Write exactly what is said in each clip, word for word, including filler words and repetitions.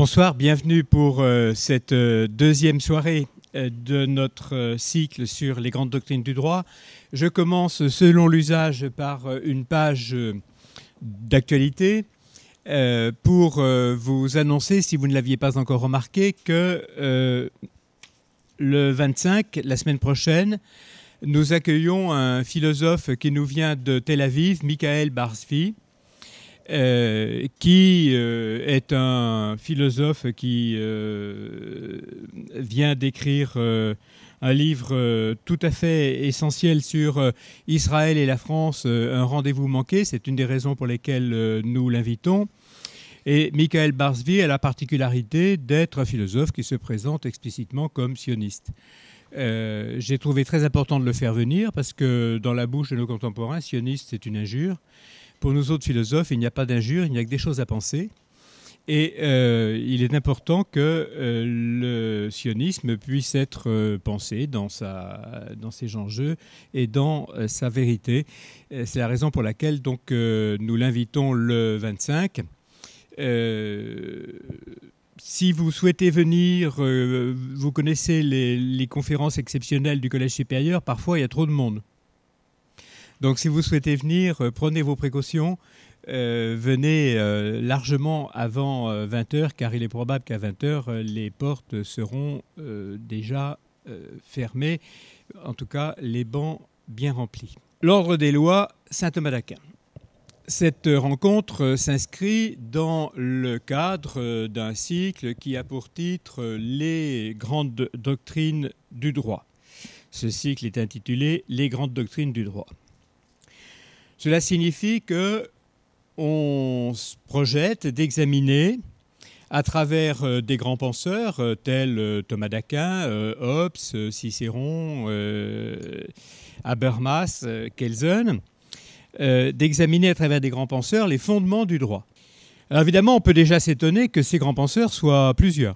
Bonsoir, bienvenue pour euh, cette euh, deuxième soirée euh, de notre euh, cycle sur les grandes doctrines du droit. Je commence selon l'usage par euh, une page euh, d'actualité euh, pour euh, vous annoncer, si vous ne l'aviez pas encore remarqué, que euh, le vingt-cinq, la semaine prochaine, nous accueillons un philosophe qui nous vient de Tel Aviv, Michael Bar-Zvi, Euh, qui euh, est un philosophe qui euh, vient d'écrire euh, un livre euh, tout à fait essentiel sur euh, Israël et la France, euh, un rendez-vous manqué. C'est une des raisons pour lesquelles euh, nous l'invitons. Et Michael Bar-Zvi a la particularité d'être un philosophe qui se présente explicitement comme sioniste. Euh, j'ai trouvé très important de le faire venir parce que dans la bouche de nos contemporains, sioniste, c'est une injure. Pour nous autres philosophes, il n'y a pas d'injure, il n'y a que des choses à penser. Et euh, il est important que euh, le sionisme puisse être euh, pensé dans, sa, dans ses enjeux et dans euh, sa vérité. C'est la raison pour laquelle donc, euh, nous l'invitons le vingt-cinq. Euh, si vous souhaitez venir, euh, vous connaissez les, les conférences exceptionnelles du Collège supérieur, parfois il y a trop de monde. Donc si vous souhaitez venir, euh, prenez vos précautions, euh, venez euh, largement avant euh, vingt heures, car il est probable qu'à vingt heures, euh, les portes seront euh, déjà euh, fermées, en tout cas les bancs bien remplis. L'Ordre des lois, Saint Thomas d'Aquin. Cette rencontre s'inscrit dans le cadre d'un cycle qui a pour titre « Les grandes doctrines du droit ». Ce cycle est intitulé « Les grandes doctrines du droit ». Cela signifie qu'on se projette d'examiner à travers des grands penseurs tels Thomas d'Aquin, Hobbes, Cicéron, Habermas, Kelsen, d'examiner à travers des grands penseurs les fondements du droit. Alors évidemment, on peut déjà s'étonner que ces grands penseurs soient plusieurs.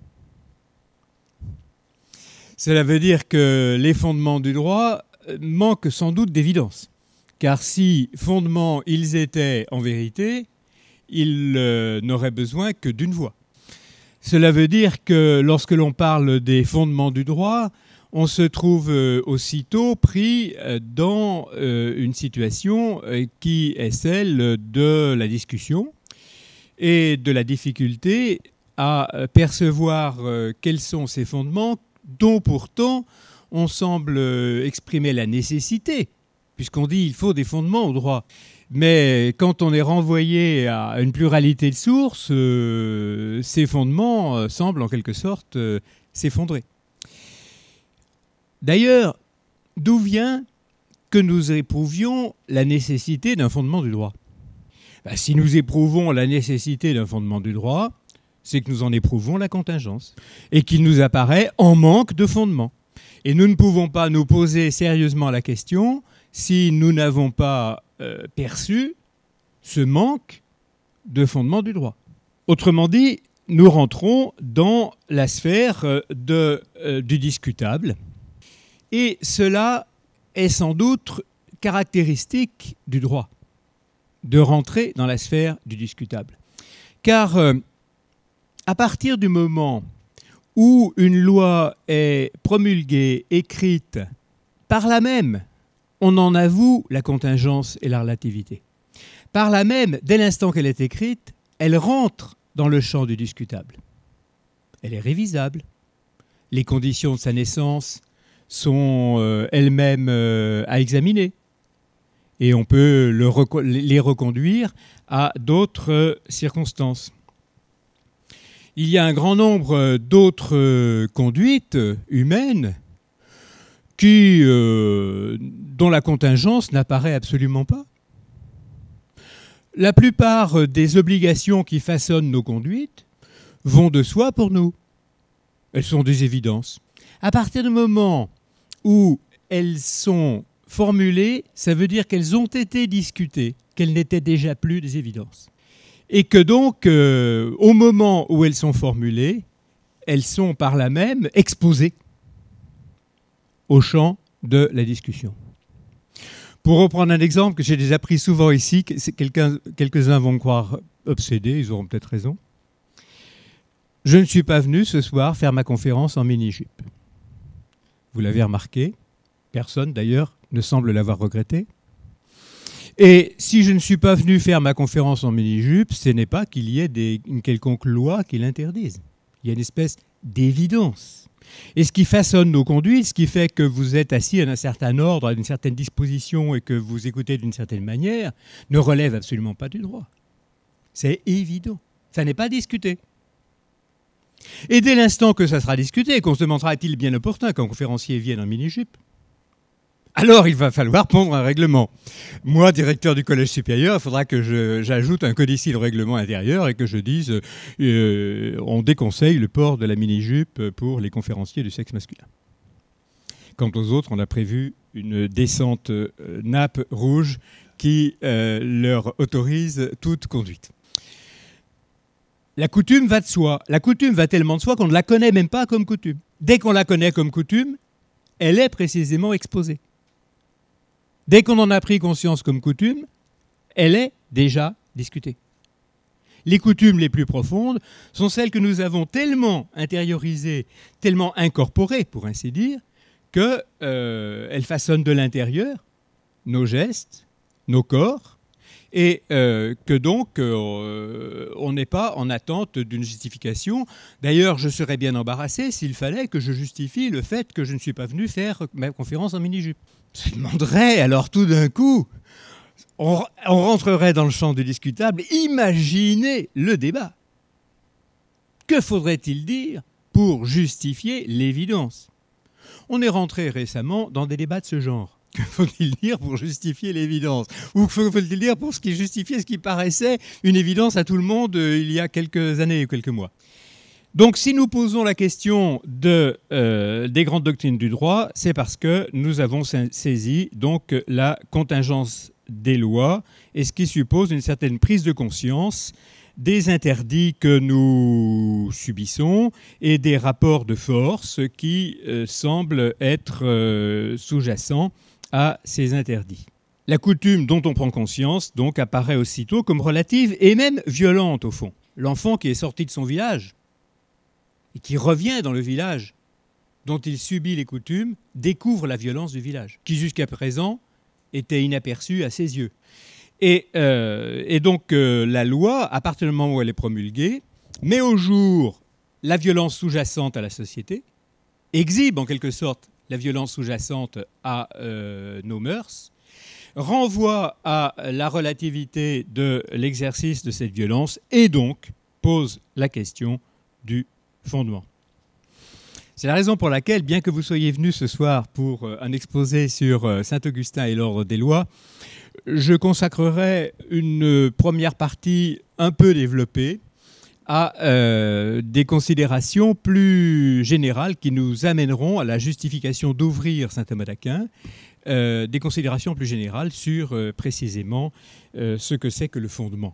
Cela veut dire que les fondements du droit manquent sans doute d'évidence. Car si fondements ils étaient en vérité, ils euh, n'auraient besoin que d'une voix. Cela veut dire que lorsque l'on parle des fondements du droit, on se trouve euh, aussitôt pris euh, dans euh, une situation euh, qui est celle de la discussion et de la difficulté à euh, percevoir euh, quels sont ces fondements dont pourtant on semble euh, exprimer la nécessité, puisqu'on dit qu'il faut des fondements au droit. Mais quand on est renvoyé à une pluralité de sources, euh, ces fondements euh, semblent en quelque sorte euh, s'effondrer. D'ailleurs, d'où vient que nous éprouvions la nécessité d'un fondement du droit ? Ben, si nous éprouvons la nécessité d'un fondement du droit, c'est que nous en éprouvons la contingence et qu'il nous apparaît en manque de fondement. Et nous ne pouvons pas nous poser sérieusement la question si nous n'avons pas euh, perçu ce manque de fondement du droit. Autrement dit, nous rentrons dans la sphère de, euh, du discutable. Et cela est sans doute caractéristique du droit, de rentrer dans la sphère du discutable. Car euh, à partir du moment où une loi est promulguée, écrite, par là même, on en avoue la contingence et la relativité. Par là même, dès l'instant qu'elle est écrite, elle rentre dans le champ du discutable. Elle est révisable. Les conditions de sa naissance sont euh, elles-mêmes euh, à examiner. Et on peut le reco- les reconduire à d'autres euh, circonstances. Il y a un grand nombre d'autres euh, conduites humaines qui, euh, dont la contingence n'apparaît absolument pas. La plupart des obligations qui façonnent nos conduites vont de soi pour nous. Elles sont des évidences. À partir du moment où elles sont formulées, ça veut dire qu'elles ont été discutées, qu'elles n'étaient déjà plus des évidences. Et que donc, euh, au moment où elles sont formulées, elles sont par là même exposées au champ de la discussion. Pour reprendre un exemple que j'ai déjà pris souvent ici, quelqu'un, quelques-uns vont me croire obsédé, ils auront peut-être raison. Je ne suis pas venu ce soir faire ma conférence en mini-jupe. Vous l'avez remarqué, personne d'ailleurs ne semble l'avoir regretté. Et si je ne suis pas venu faire ma conférence en mini-jupe, ce n'est pas qu'il y ait des, une quelconque loi qui l'interdise. Il y a une espèce d'évidence. Et ce qui façonne nos conduites, ce qui fait que vous êtes assis à un certain ordre, à une certaine disposition et que vous écoutez d'une certaine manière, ne relève absolument pas du droit. C'est évident. Ça n'est pas discuté. Et dès l'instant que ça sera discuté, qu'on se demandera est-il bien opportun qu'un conférencier vienne en mini-jupe, alors il va falloir pondre un règlement. Moi, directeur du collège supérieur, il faudra que je, j'ajoute un codicile au règlement intérieur et que je dise euh, on déconseille le port de la mini-jupe pour les conférenciers du sexe masculin. Quant aux autres, on a prévu une décente euh, nappe rouge qui euh, leur autorise toute conduite. La coutume va de soi. La coutume va tellement de soi qu'on ne la connaît même pas comme coutume. Dès qu'on la connaît comme coutume, elle est précisément exposée. Dès qu'on en a pris conscience comme coutume, elle est déjà discutée. Les coutumes les plus profondes sont celles que nous avons tellement intériorisées, tellement incorporées, pour ainsi dire, qu'elles euh, façonnent de l'intérieur nos gestes, nos corps, et euh, que donc euh, on n'est pas en attente d'une justification. D'ailleurs, je serais bien embarrassé s'il fallait que je justifie le fait que je ne suis pas venu faire ma conférence en mini-jupe. Je demanderais, alors tout d'un coup, on, on rentrerait dans le champ du discutable. Imaginez le débat. Que faudrait-il dire pour justifier l'évidence ? On est rentré récemment dans des débats de ce genre. Que faut-il dire pour justifier l'évidence ? Ou que faut-il dire pour ce qui justifiait ce qui paraissait une évidence à tout le monde euh, il y a quelques années ou quelques mois ? Donc, si nous posons la question de, euh, des grandes doctrines du droit, c'est parce que nous avons saisi donc la contingence des lois, et ce qui suppose une certaine prise de conscience des interdits que nous subissons et des rapports de force qui euh, semblent être euh, sous-jacents à ces interdits. La coutume dont on prend conscience donc apparaît aussitôt comme relative et même violente au fond. L'enfant qui est sorti de son village et qui revient dans le village dont il subit les coutumes, découvre la violence du village, qui jusqu'à présent était inaperçue à ses yeux. Et, euh, et donc euh, la loi, à partir du moment où elle est promulguée, met au jour la violence sous-jacente à la société, exhibe en quelque sorte la violence sous-jacente à euh, nos mœurs, renvoie à la relativité de l'exercice de cette violence et donc pose la question du fondement. C'est la raison pour laquelle, bien que vous soyez venus ce soir pour un exposé sur Saint-Augustin et l'ordre des lois, je consacrerai une première partie un peu développée à euh, des considérations plus générales qui nous amèneront à la justification d'ouvrir saint Thomas d'Aquin, euh, des considérations plus générales sur euh, précisément euh, ce que c'est que le fondement.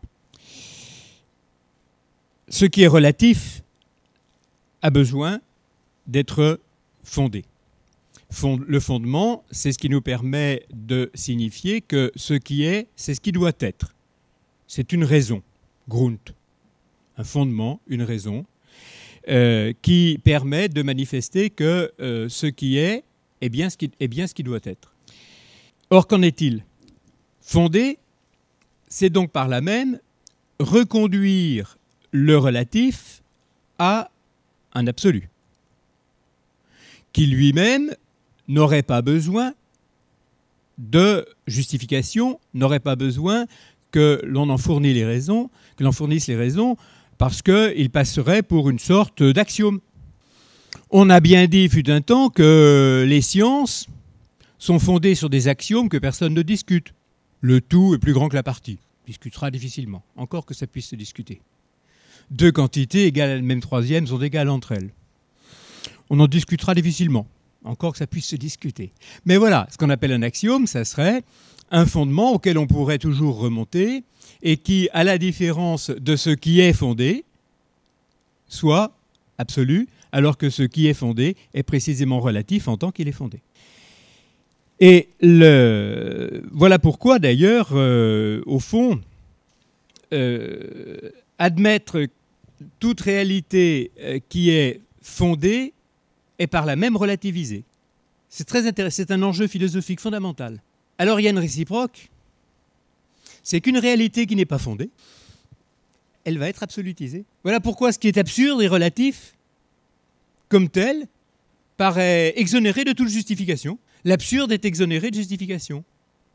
Ce qui est relatif a besoin d'être fondé. Fond, le fondement, c'est ce qui nous permet de signifier que ce qui est, c'est ce qui doit être. C'est une raison, Grund. Un fondement, une raison, euh, qui permet de manifester que euh, ce qui est est bien ce qui, est bien ce qui doit être. Or, qu'en est-il ? Fonder, c'est donc par là même reconduire le relatif à un absolu, qui lui-même n'aurait pas besoin de justification, n'aurait pas besoin que l'on en fournisse les raisons, que l'on fournisse les raisons, parce qu'il passerait pour une sorte d'axiome. On a bien dit, fut un temps, que les sciences sont fondées sur des axiomes que personne ne discute. Le tout est plus grand que la partie. On discutera difficilement, encore que ça puisse se discuter. Deux quantités égales à la même troisième sont égales entre elles. On en discutera difficilement, encore que ça puisse se discuter. Mais voilà, ce qu'on appelle un axiome, ça serait un fondement auquel on pourrait toujours remonter et qui, à la différence de ce qui est fondé, soit absolu, alors que ce qui est fondé est précisément relatif en tant qu'il est fondé. Et le... voilà pourquoi, d'ailleurs, euh, au fond, euh, admettre toute réalité euh, qui est fondée est par là même relativisée. C'est très intéressant, c'est un enjeu philosophique fondamental. Alors il y a une réciproque, c'est qu'une réalité qui n'est pas fondée, elle va être absolutisée. Voilà pourquoi ce qui est absurde et relatif, comme tel, paraît exonéré de toute justification. L'absurde est exonéré de justification.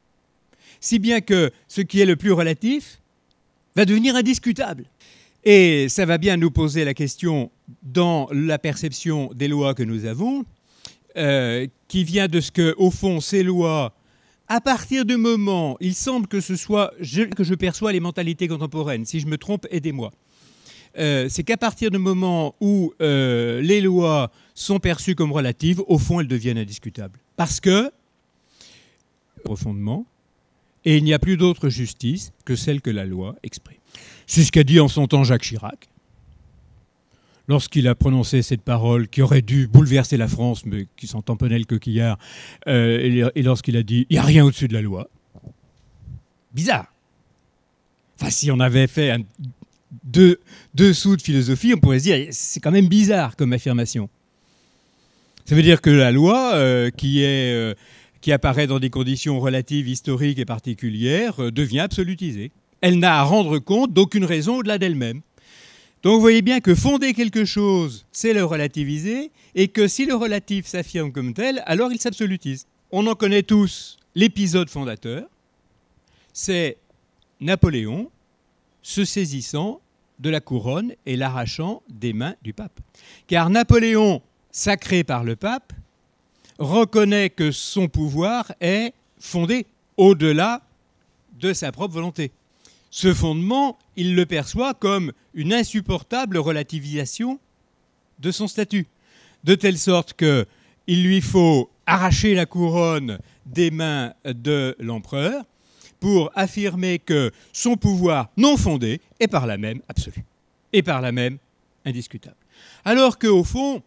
Si bien que ce qui est le plus relatif va devenir indiscutable. Et ça va bien nous poser la question dans la perception des lois que nous avons, euh, qui vient de ce que, au fond, ces lois, à partir du moment, il semble que ce soit je, que je perçois les mentalités contemporaines. Si je me trompe, aidez-moi. Euh, c'est qu'à partir du moment où euh, les lois sont perçues comme relatives, au fond, elles deviennent indiscutables. Parce que, profondément, et il n'y a plus d'autre justice que celle que la loi exprime. C'est ce qu'a dit en son temps Jacques Chirac, lorsqu'il a prononcé cette parole qui aurait dû bouleverser la France, mais qui s'en tamponnait le coquillard, euh, et lorsqu'il a dit « il n'y a rien au-dessus de la loi ». Bizarre. Enfin, si on avait fait un, deux, deux sous de philosophie, on pourrait se dire « c'est quand même bizarre comme affirmation ». Ça veut dire que la loi, euh, qui, est, euh, qui apparaît dans des conditions relatives, historiques et particulières, euh, devient absolutisée. Elle n'a à rendre compte d'aucune raison au-delà d'elle-même. Donc vous voyez bien que fonder quelque chose, c'est le relativiser, et que si le relatif s'affirme comme tel, alors il s'absolutise. On en connaît tous l'épisode fondateur, c'est Napoléon se saisissant de la couronne et l'arrachant des mains du pape. Car Napoléon, sacré par le pape, reconnaît que son pouvoir est fondé au-delà de sa propre volonté. Ce fondement, il le perçoit comme une insupportable relativisation de son statut, de telle sorte qu'il lui faut arracher la couronne des mains de l'empereur pour affirmer que son pouvoir non fondé est par là même absolu, et par là même indiscutable. Alors qu'au fond,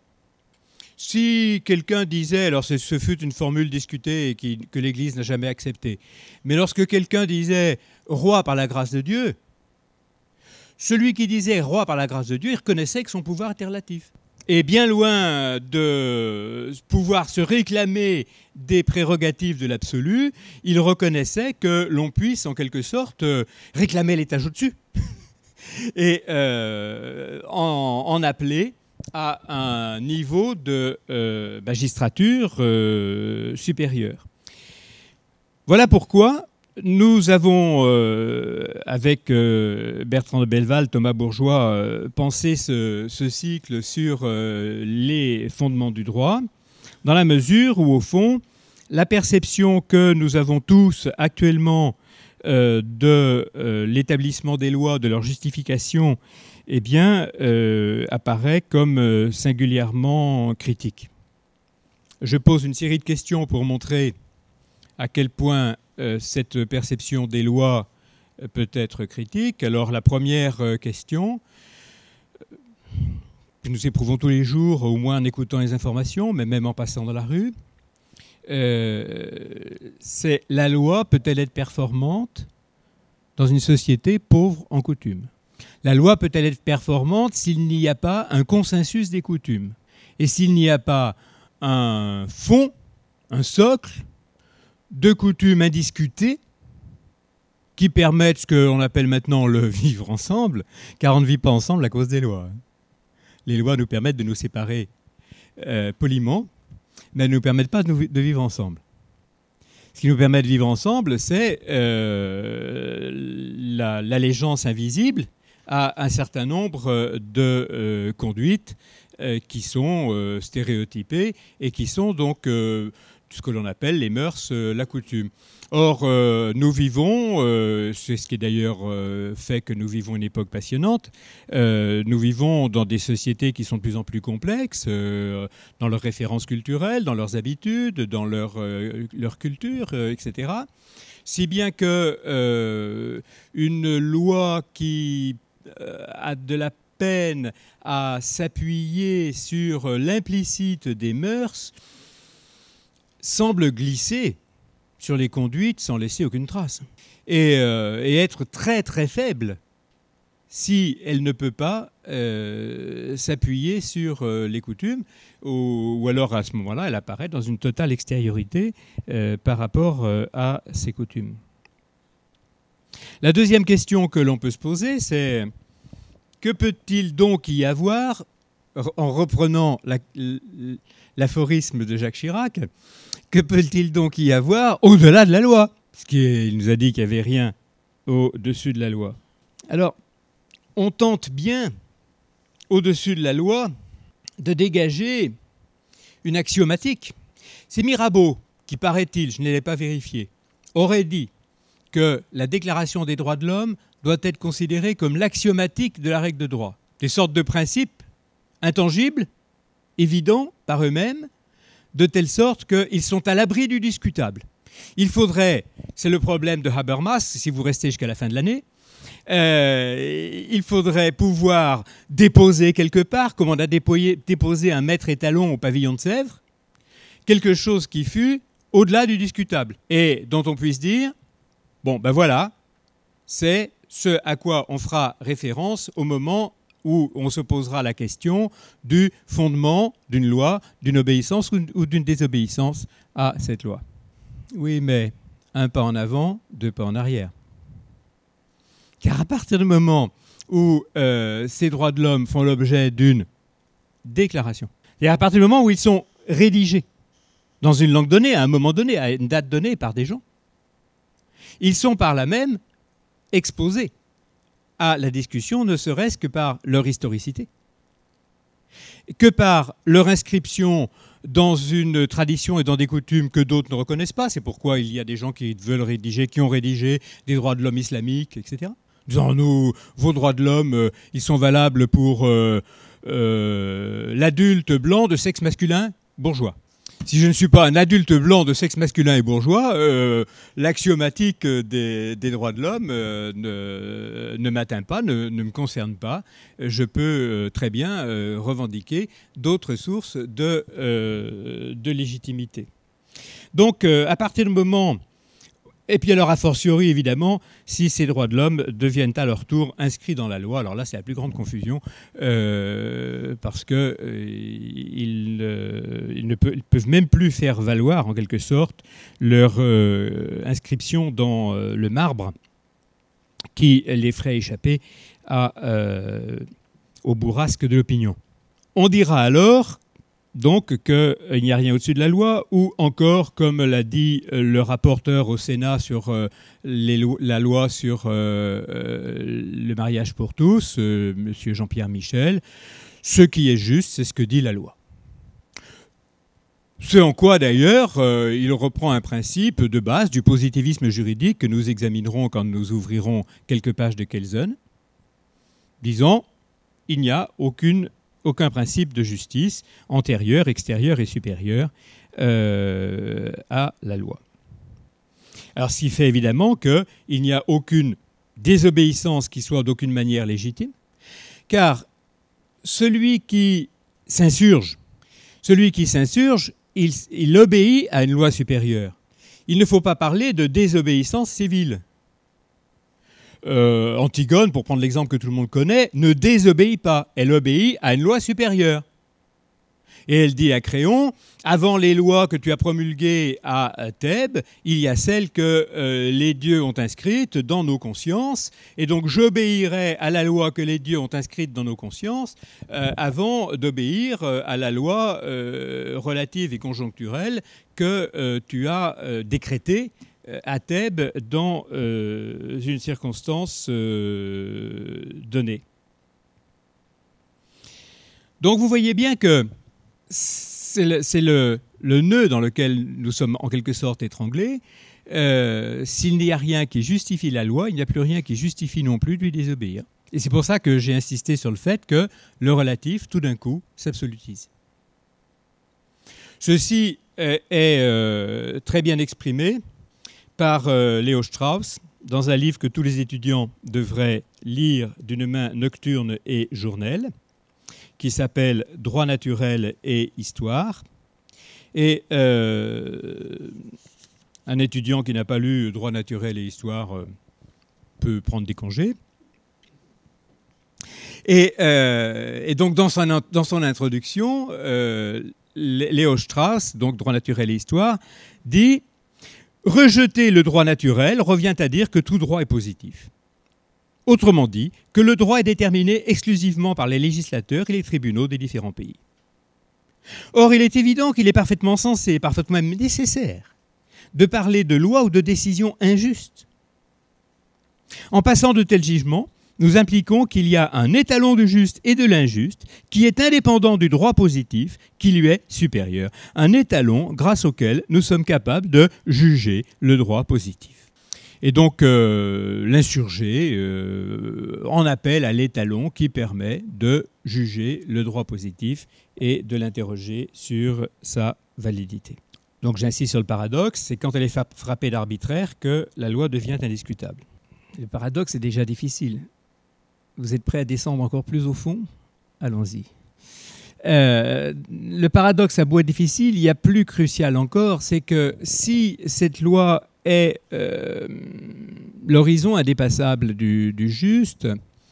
si quelqu'un disait, alors ce fut une formule discutée et qui, que l'Église n'a jamais acceptée, mais lorsque quelqu'un disait « roi par la grâce de Dieu », celui qui disait « roi par la grâce de Dieu », il reconnaissait que son pouvoir était relatif. Et bien loin de pouvoir se réclamer des prérogatives de l'absolu, il reconnaissait que l'on puisse en quelque sorte réclamer l'étage au-dessus et euh, en, en appeler à un niveau de euh, magistrature euh, supérieure. Voilà pourquoi nous avons, euh, avec euh, Bertrand de Belleval, Thomas Bourgeois, euh, pensé ce, ce cycle sur euh, les fondements du droit, dans la mesure où, au fond, la perception que nous avons tous actuellement euh, de euh, l'établissement des lois, de leur justification, eh bien, euh, apparaît comme euh, singulièrement critique. Je pose une série de questions pour montrer à quel point euh, cette perception des lois euh, peut être critique. Alors, la première euh, question, que nous éprouvons tous les jours, au moins en écoutant les informations, mais même en passant dans la rue, euh, c'est la loi peut-elle être performante dans une société pauvre en coutumes ? La loi peut-elle être performante s'il n'y a pas un consensus des coutumes et s'il n'y a pas un fond, un socle de coutumes indiscutées qui permettent ce qu'on appelle maintenant le vivre ensemble, car on ne vit pas ensemble à cause des lois. Les lois nous permettent de nous séparer euh, poliment, mais elles ne nous permettent pas de, nous, de vivre ensemble. Ce qui nous permet de vivre ensemble, c'est euh, la, l'allégeance invisible à un certain nombre de euh, conduites euh, qui sont euh, stéréotypées et qui sont donc euh, ce que l'on appelle les mœurs, euh, la coutume. Or, euh, nous vivons, euh, c'est ce qui est d'ailleurs euh, fait que nous vivons une époque passionnante, euh, nous vivons dans des sociétés qui sont de plus en plus complexes, euh, dans leurs références culturelles, dans leurs habitudes, dans leur, euh, leur culture, euh, et cetera. Si bien que euh, une loi qui euh, a de la peine à s'appuyer sur l'implicite des mœurs semble glisser sur les conduites sans laisser aucune trace. Et, euh, et être très très faible si elle ne peut pas euh, s'appuyer sur euh, les coutumes, ou, ou alors à ce moment-là, elle apparaît dans une totale extériorité euh, par rapport euh, à ces coutumes. La deuxième question que l'on peut se poser, c'est que peut-il donc y avoir, en reprenant la, l'aphorisme de Jacques Chirac, que peut-il donc y avoir au-delà de la loi? Parce qu'il nous a dit qu'il n'y avait rien au-dessus de la loi. Alors, on tente bien, au-dessus de la loi, de dégager une axiomatique. C'est Mirabeau qui, paraît-il, je ne l'ai pas vérifié, aurait dit que la Déclaration des droits de l'homme doit être considérée comme l'axiomatique de la règle de droit. Des sortes de principes intangibles, évidents par eux-mêmes, de telle sorte qu'ils sont à l'abri du discutable. Il faudrait, c'est le problème de Habermas, si vous restez jusqu'à la fin de l'année, euh, il faudrait pouvoir déposer quelque part, comme on a déposé, déposé un maître étalon au pavillon de Sèvres, quelque chose qui fût au-delà du discutable et dont on puisse dire, bon ben voilà, c'est ce à quoi on fera référence au moment où on se posera la question du fondement d'une loi, d'une obéissance ou d'une désobéissance à cette loi. Oui, mais un pas en avant, deux pas en arrière. Car à partir du moment où euh, ces droits de l'homme font l'objet d'une déclaration, et à partir du moment où ils sont rédigés dans une langue donnée, à un moment donné, à une date donnée par des gens, ils sont par là même exposés à la discussion, ne serait-ce que par leur historicité, que par leur inscription dans une tradition et dans des coutumes que d'autres ne reconnaissent pas. C'est pourquoi il y a des gens qui veulent rédiger, qui ont rédigé des droits de l'homme islamiques, et cetera. Disant, nous, vos droits de l'homme, euh, ils sont valables pour euh, euh, l'adulte blanc de sexe masculin bourgeois. Si je ne suis pas un adulte blanc de sexe masculin et bourgeois, euh, l'axiomatique des, des droits de l'homme euh, ne, ne m'atteint pas, ne, ne me concerne pas. Je peux euh, très bien euh, revendiquer d'autres sources de, euh, de légitimité. Donc, euh, à partir du moment... Et puis alors, a fortiori, évidemment, si ces droits de l'homme deviennent à leur tour inscrits dans la loi, alors là, c'est la plus grande confusion, euh, parce qu'ils euh, euh, ils ne peuvent, ils peuvent même plus faire valoir, en quelque sorte, leur euh, inscription dans euh, le marbre qui les ferait échapper à, euh, au bourrasque de l'opinion. On dira alors... donc qu'il n'y a rien au-dessus de la loi, ou encore, comme l'a dit le rapporteur au Sénat sur euh, les lo- la loi sur euh, euh, le mariage pour tous, euh, M. Jean-Pierre Michel, ce qui est juste, c'est ce que dit la loi. Ce en quoi, d'ailleurs, euh, il reprend un principe de base du positivisme juridique que nous examinerons quand nous ouvrirons quelques pages de Kelsen, disant il n'y a aucune aucun principe de justice antérieur, extérieur et supérieur euh, à la loi. Alors, ce qui fait évidemment qu'il n'y a aucune désobéissance qui soit d'aucune manière légitime, car celui qui s'insurge, celui qui s'insurge, il, il obéit à une loi supérieure. Il ne faut pas parler de désobéissance civile. Euh, Antigone, pour prendre l'exemple que tout le monde connaît, ne désobéit pas. Elle obéit à une loi supérieure. Et elle dit à Créon, avant les lois que tu as promulguées à Thèbes, il y a celles que euh, les dieux ont inscrites dans nos consciences, et donc j'obéirai à la loi que les dieux ont inscrite dans nos consciences euh, avant d'obéir euh, à la loi euh, relative et conjoncturelle que euh, tu as euh, décrétée à Thèbes dans euh, une circonstance euh, donnée. Donc vous voyez bien que c'est le, c'est le, le nœud dans lequel nous sommes en quelque sorte étranglés. Euh, s'il n'y a rien qui justifie la loi, il n'y a plus rien qui justifie non plus de lui désobéir. Et c'est pour ça que j'ai insisté sur le fait que le relatif, tout d'un coup, s'absolutise. Ceci est, est euh, très bien exprimé par euh, Léo Strauss, dans un livre que tous les étudiants devraient lire d'une main nocturne et journelle, qui s'appelle « Droit naturel et histoire ». Et euh, un étudiant qui n'a pas lu « Droit naturel et histoire » euh, peut prendre des congés. Et, euh, et donc, dans son, dans son introduction, euh, Léo Strauss, donc Droit naturel et histoire, dit « Rejeter le droit naturel revient à dire que tout droit est positif. Autrement dit, que le droit est déterminé exclusivement par les législateurs et les tribunaux des différents pays. Or, il est évident qu'il est parfaitement sensé, parfaitement même nécessaire, de parler de loi ou de décision injuste. En passant de tels jugements, nous impliquons qu'il y a un étalon du juste et de l'injuste qui est indépendant du droit positif qui lui est supérieur. Un étalon grâce auquel nous sommes capables de juger le droit positif. » Et donc, euh, l'insurgé euh, en appelle à l'étalon qui permet de juger le droit positif et de l'interroger sur sa validité. Donc, j'insiste sur le paradoxe, c'est quand elle est frappée d'arbitraire que la loi devient indiscutable. Le paradoxe est déjà difficile. Vous êtes prêts à descendre encore plus au fond ? Allons-y. Euh, le paradoxe a beau être difficile, il y a plus crucial encore, c'est que si cette loi est euh, l'horizon indépassable du, du juste,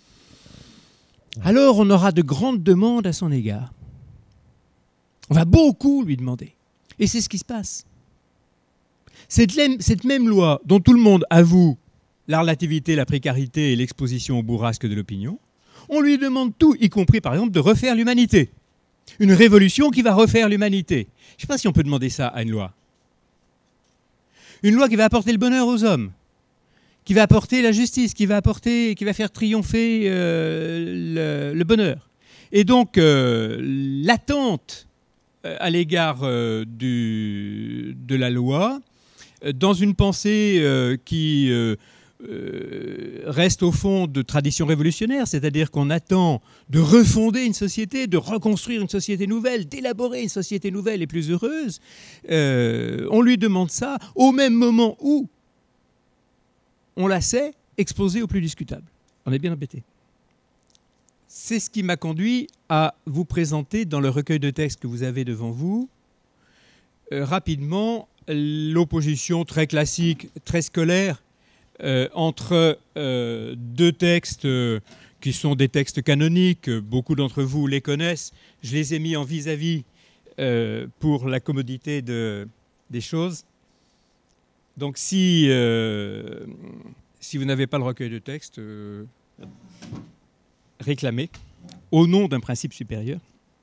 alors on aura de grandes demandes à son égard. On va beaucoup lui demander. Et c'est ce qui se passe. Cette, cette même loi dont tout le monde avoue la relativité, la précarité et l'exposition au bourrasque de l'opinion, on lui demande tout, y compris par exemple de refaire l'humanité. Une révolution qui va refaire l'humanité. Je ne sais pas si on peut demander ça à une loi. Une loi qui va apporter le bonheur aux hommes, qui va apporter la justice, qui va, apporter, qui va faire triompher euh, le, le bonheur. Et donc, euh, l'attente à l'égard euh, du, de la loi, dans une pensée euh, qui euh, euh, reste au fond de tradition révolutionnaire, c'est-à-dire qu'on attend de refonder une société, de reconstruire une société nouvelle, d'élaborer une société nouvelle et plus heureuse, euh, on lui demande ça au même moment où on la sait exposée au plus discutable. On est bien embêté. C'est ce qui m'a conduit à vous présenter dans le recueil de textes que vous avez devant vous, euh, rapidement, l'opposition très classique, très scolaire, euh, entre euh, deux textes euh, qui sont des textes canoniques. Beaucoup d'entre vous les connaissent. Je les ai mis en vis-à-vis euh, pour la commodité de, des choses. Donc si, euh, si vous n'avez pas le recueil de textes, euh, réclamez au nom d'un principe supérieur.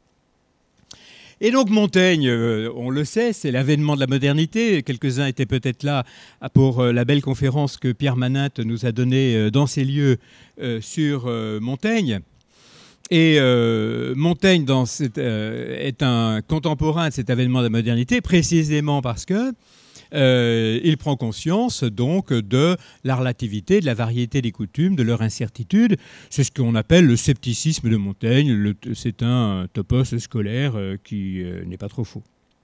Et donc Montaigne, euh, on le sait, c'est l'avènement de la modernité. Quelques-uns étaient peut-être là pour euh, la belle conférence que Pierre Maninte nous a donnée euh, dans ces lieux euh, sur euh, Montaigne. Et euh, Montaigne dans cette, euh, est un contemporain de cet avènement de la modernité, précisément parce que Euh, il prend conscience donc de la relativité, de la variété des coutumes, de leur incertitude. C'est ce qu'on appelle le scepticisme de Montaigne. Le, c'est un topos scolaire euh, qui euh, n'est pas trop faux.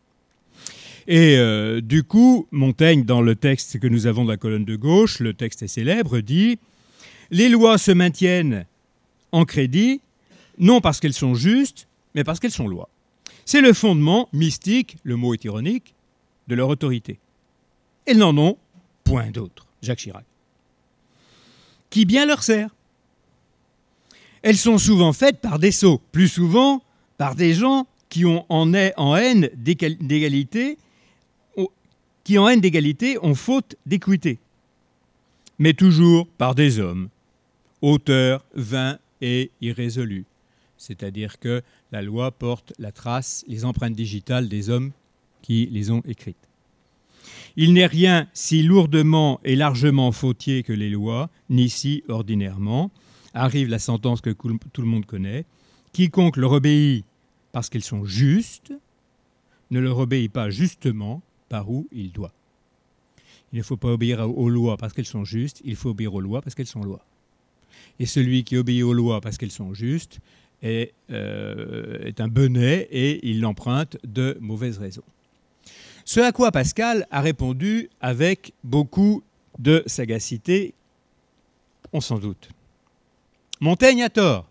Et euh, du coup, Montaigne, dans le texte que nous avons de la colonne de gauche, le texte est célèbre, dit « Les lois se maintiennent en crédit, non parce qu'elles sont justes, mais parce qu'elles sont lois. C'est le fondement mystique, le mot est ironique, de leur autorité. Elles n'en ont point d'autre. » Jacques Chirac. Qui bien leur sert. Elles sont souvent faites par des sots, plus souvent par des gens qui ont en haine d'égalité, qui en haine d'égalité ont faute d'équité, mais toujours par des hommes, auteurs, vains et irrésolus. C'est-à-dire que la loi porte la trace, les empreintes digitales des hommes qui les ont écrites. Il n'est rien si lourdement et largement fautier que les lois, ni si ordinairement. Arrive la sentence que tout le monde connaît. Quiconque leur obéit parce qu'elles sont justes, ne leur obéit pas justement par où il doit. Il ne faut pas obéir aux lois parce qu'elles sont justes, il faut obéir aux lois parce qu'elles sont lois. Et celui qui obéit aux lois parce qu'elles sont justes est, euh, est un benêt et il l'emprunte de mauvaises raisons. Ce à quoi Pascal a répondu avec beaucoup de sagacité, on s'en doute. Montaigne a tort.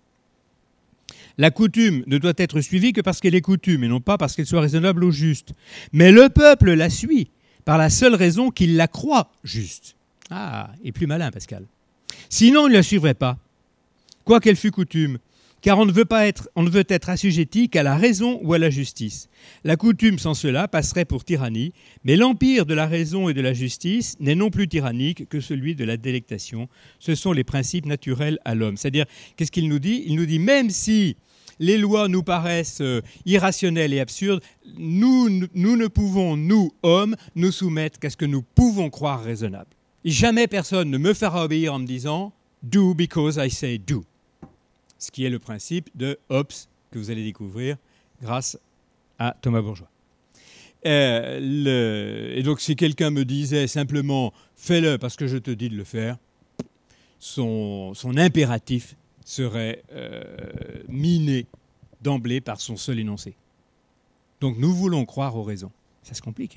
La coutume ne doit être suivie que parce qu'elle est coutume et non pas parce qu'elle soit raisonnable ou juste. Mais le peuple la suit par la seule raison qu'il la croit juste. Ah, et plus malin Pascal. Sinon, il ne la suivrait pas. quoi qu'elle fût coutume, car on ne veut pas être, on ne veut être assujetti qu'à la raison ou à la justice. La coutume sans cela passerait pour tyrannie, mais l'empire de la raison et de la justice n'est non plus tyrannique que celui de la délectation. Ce sont les principes naturels à l'homme. C'est-à-dire, qu'est-ce qu'il nous dit ? Il nous dit, même si les lois nous paraissent euh, irrationnelles et absurdes, nous, nous ne pouvons, nous, hommes, nous soumettre qu'à ce que nous pouvons croire raisonnable. Et jamais personne ne me fera obéir en me disant « do because I say do ». Ce qui est le principe de Hobbes que vous allez découvrir grâce à Thomas Bourgeois. Euh, le... Et donc si quelqu'un me disait simplement « fais-le parce que je te dis de le faire », son, son impératif serait euh, miné d'emblée par son seul énoncé. Donc nous voulons croire aux raisons. Ça se complique.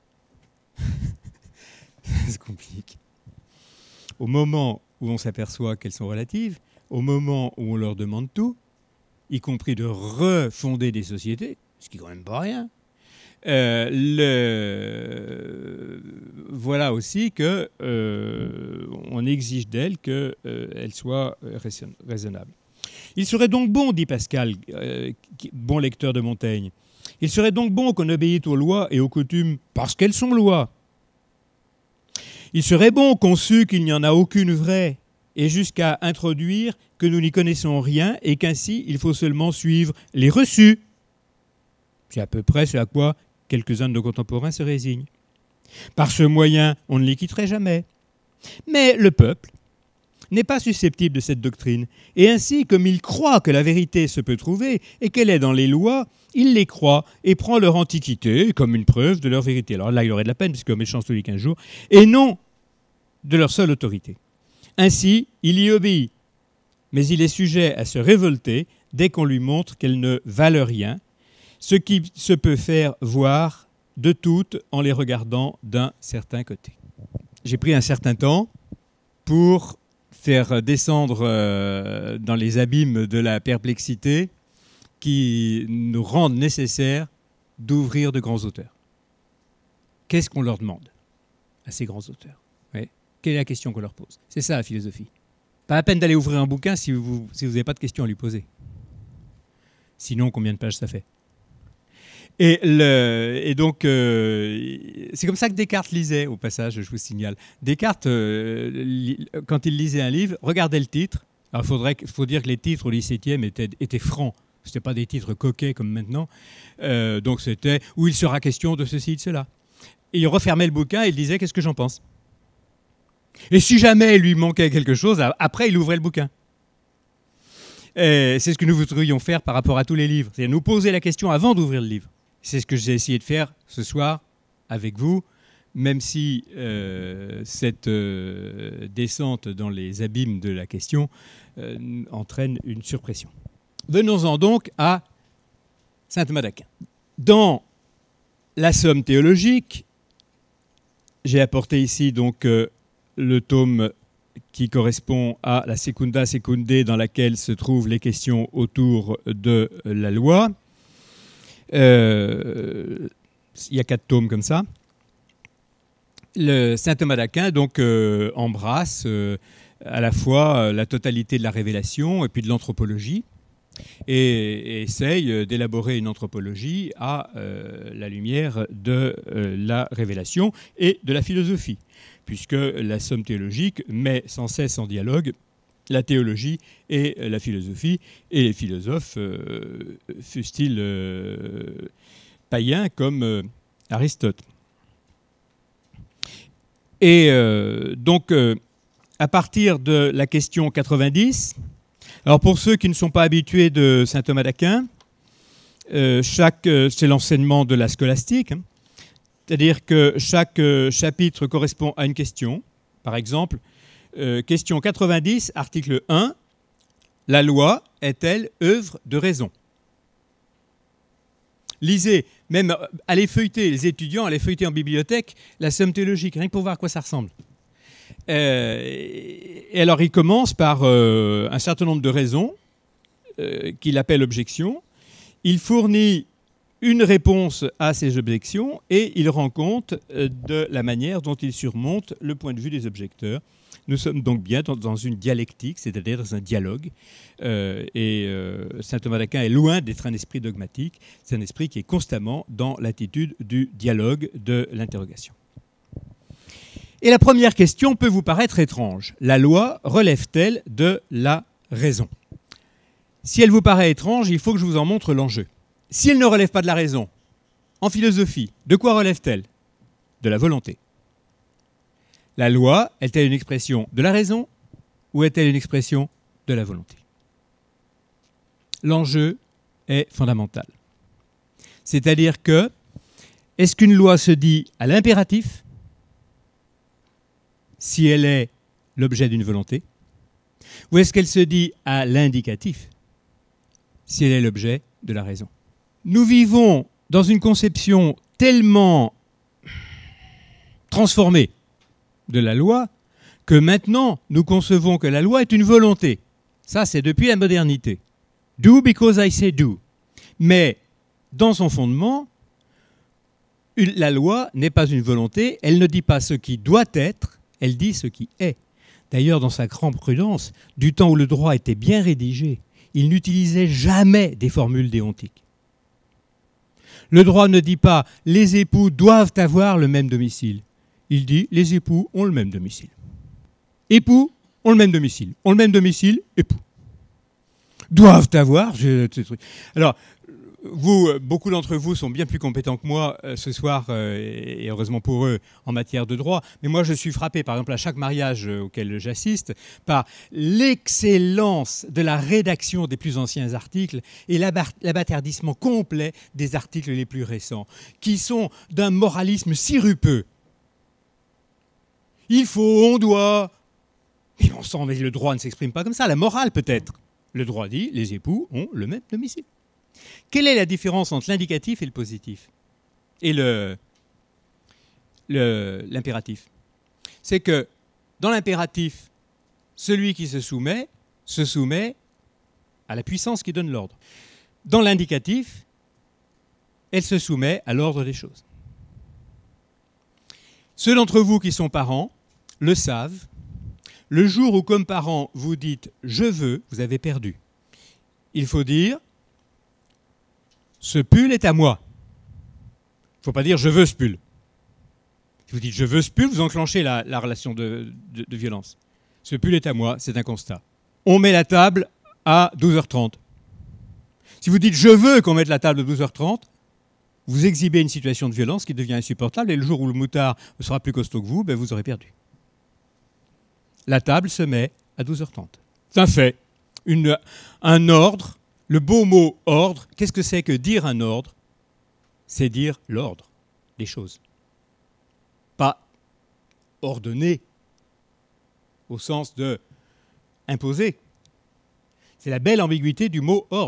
Ça se complique. Au moment où on s'aperçoit qu'elles sont relatives, au moment où on leur demande tout, y compris de refonder des sociétés, ce qui est quand même pas rien, euh, le... voilà aussi qu'on euh, exige d'elles qu'elles euh, soient raisonnables. Il serait donc bon, dit Pascal, euh, bon lecteur de Montaigne, il serait donc bon qu'on obéisse aux lois et aux coutumes parce qu'elles sont lois. Il serait bon qu'on sût qu'il n'y en a aucune vraie, et jusqu'à introduire que nous n'y connaissons rien et qu'ainsi il faut seulement suivre les reçus. C'est à peu près ce à quoi quelques-uns de nos contemporains se résignent. Par ce moyen, on ne les quitterait jamais. Mais le peuple n'est pas susceptible de cette doctrine, et ainsi, comme il croit que la vérité se peut trouver et qu'elle est dans les lois, il les croit et prend leur antiquité comme une preuve de leur vérité. Alors là, il aurait de la peine, puisque méchance tous les quinze jours, et non de leur seule autorité. Ainsi, il y obéit, mais il est sujet à se révolter dès qu'on lui montre qu'elle ne valent rien, ce qui se peut faire voir de toutes en les regardant d'un certain côté. J'ai pris un certain temps pour faire descendre euh, dans les abîmes de la perplexité qui nous rendent nécessaire d'ouvrir de grands auteurs. Qu'est-ce qu'on leur demande à ces grands auteurs ? Oui. Quelle est la question qu'on leur pose ? C'est ça la philosophie. Pas la peine d'aller ouvrir un bouquin si vous si vous n'avez pas de questions à lui poser. Sinon, combien de pages ça fait ? Et, le, et donc, euh, c'est comme ça que Descartes lisait, au passage, je vous signale. Descartes, euh, li, quand il lisait un livre, regardait le titre. Alors, il faudrait, faut dire que les titres au dix-septième étaient, étaient francs. Ce n'étaient pas des titres coquets comme maintenant. Euh, donc, c'était « où il sera question de ceci, de cela ». Et il refermait le bouquin et il disait « qu'est-ce que j'en pense ?» Et si jamais il lui manquait quelque chose, après, il ouvrait le bouquin. Et c'est ce que nous voudrions faire par rapport à tous les livres. C'est-à-dire nous poser la question avant d'ouvrir le livre. C'est ce que j'ai essayé de faire ce soir avec vous, même si euh, cette euh, descente dans les abîmes de la question euh, entraîne une surpression. Venons-en donc à saint Thomas d'Aquin. Dans la Somme théologique, j'ai apporté ici donc euh, le tome qui correspond à la Secunda Secunde, dans laquelle se trouvent les questions autour de la loi. Euh, il y a quatre tomes comme ça. Le saint Thomas d'Aquin donc euh, embrasse euh, à la fois la totalité de la révélation et puis de l'anthropologie et, et essaye d'élaborer une anthropologie à euh, la lumière de euh, la révélation et de la philosophie, puisque la Somme théologique met sans cesse en dialogue la théologie et la philosophie, et les philosophes, euh, fussent-ils euh, païens comme euh, Aristote. Et euh, donc, euh, à partir de la question quatre-vingt-dix, alors pour ceux qui ne sont pas habitués de saint Thomas d'Aquin, euh, chaque, euh, c'est l'enseignement de la scolastique, hein, c'est-à-dire que chaque euh, chapitre correspond à une question. Par exemple, Euh, question quatre-vingt-dix, article un, la loi est-elle œuvre de raison ? Lisez, même allez feuilleter, les étudiants, allez feuilleter en bibliothèque la Somme théologique, rien que pour voir à quoi ça ressemble. Euh, et alors il commence par euh, un certain nombre de raisons euh, qu'il appelle objections. Il fournit une réponse à ces objections et il rend compte de la manière dont il surmonte le point de vue des objecteurs. Nous sommes donc bien dans, dans une dialectique, c'est-à-dire dans un dialogue. Euh, et euh, saint Thomas d'Aquin est loin d'être un esprit dogmatique. C'est un esprit qui est constamment dans l'attitude du dialogue, de l'interrogation. Et la première question peut vous paraître étrange. La loi relève-t-elle de la raison ? Si elle vous paraît étrange, il faut que je vous en montre l'enjeu. Si elle ne relève pas de la raison, en philosophie, de quoi relève-t-elle ? De la volonté. La loi est-elle une expression de la raison ou est-elle une expression de la volonté ? L'enjeu est fondamental. C'est-à-dire que, est-ce qu'une loi se dit à l'impératif si elle est l'objet d'une volonté, ou est-ce qu'elle se dit à l'indicatif si elle est l'objet de la raison ? Nous vivons dans une conception tellement transformée de la loi que maintenant nous concevons que la loi est une volonté. Ça, c'est depuis la modernité. Do because I say do. Mais dans son fondement, la loi n'est pas une volonté, elle ne dit pas ce qui doit être, elle dit ce qui est. D'ailleurs, dans sa grande prudence, du temps où le droit était bien rédigé, il n'utilisait jamais des formules déontiques. Le droit ne dit pas « les époux doivent avoir le même domicile ». Il dit « les époux ont le même domicile ». Époux ont le même domicile. Ont le même domicile, époux. Doivent avoir... Je, ce truc. Alors, vous, beaucoup d'entre vous sont bien plus compétents que moi euh, ce soir, euh, et heureusement pour eux, en matière de droit. Mais moi, je suis frappé, par exemple, à chaque mariage euh, auquel j'assiste, par l'excellence de la rédaction des plus anciens articles et l'abâtardissement complet des articles les plus récents, qui sont d'un moralisme sirupeux. Il faut, on doit... Mais on sent, mais le droit ne s'exprime pas comme ça. La morale, peut-être. Le droit dit, les époux ont le même domicile. Quelle est la différence entre l'indicatif et le positif ? Et le, le, l'impératif ? C'est que dans l'impératif, celui qui se soumet, se soumet à la puissance qui donne l'ordre. Dans l'indicatif, elle se soumet à l'ordre des choses. Ceux d'entre vous qui sont parents le savent. Le jour où, comme parent, vous dites « je veux », vous avez perdu. Il faut dire « ce pull est à moi ». Il ne faut pas dire « je veux ce pull ». Si vous dites « je veux ce pull », vous enclenchez la, la relation de, de, de violence. Ce pull est à moi, c'est un constat. On met la table à douze heures trente. Si vous dites « je veux qu'on mette la table à douze heures trente », vous exhibez une situation de violence qui devient insupportable et le jour où le moutard sera plus costaud que vous, ben vous aurez perdu. La table se met à douze heures trente. C'est un fait. Une, un ordre, le beau mot « ordre », qu'est-ce que c'est que dire un ordre ? C'est dire l'ordre des choses. Pas ordonner au sens de imposer. C'est la belle ambiguïté du mot « ordre ».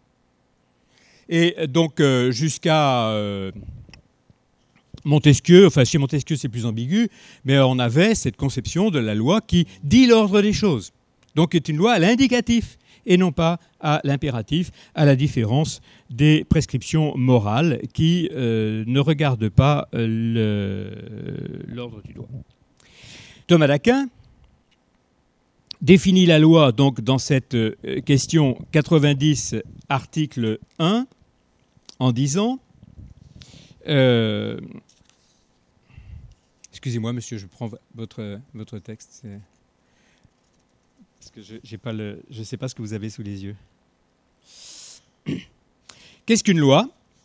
Et donc, euh, jusqu'à euh, Montesquieu, enfin chez Montesquieu c'est plus ambigu, mais on avait cette conception de la loi qui dit l'ordre des choses. Donc, c'est une loi à l'indicatif et non pas à l'impératif, à la différence des prescriptions morales qui euh, ne regardent pas euh, le, l'ordre du droit. Thomas d'Aquin définit la loi donc dans cette euh, question quatre-vingt-dix, article un, en disant, euh, excusez-moi monsieur, je prends votre, votre texte, c'est, parce que je j'ai pas le, je ne sais pas ce que vous avez sous les yeux. Qu'est-ce qu'une loi ?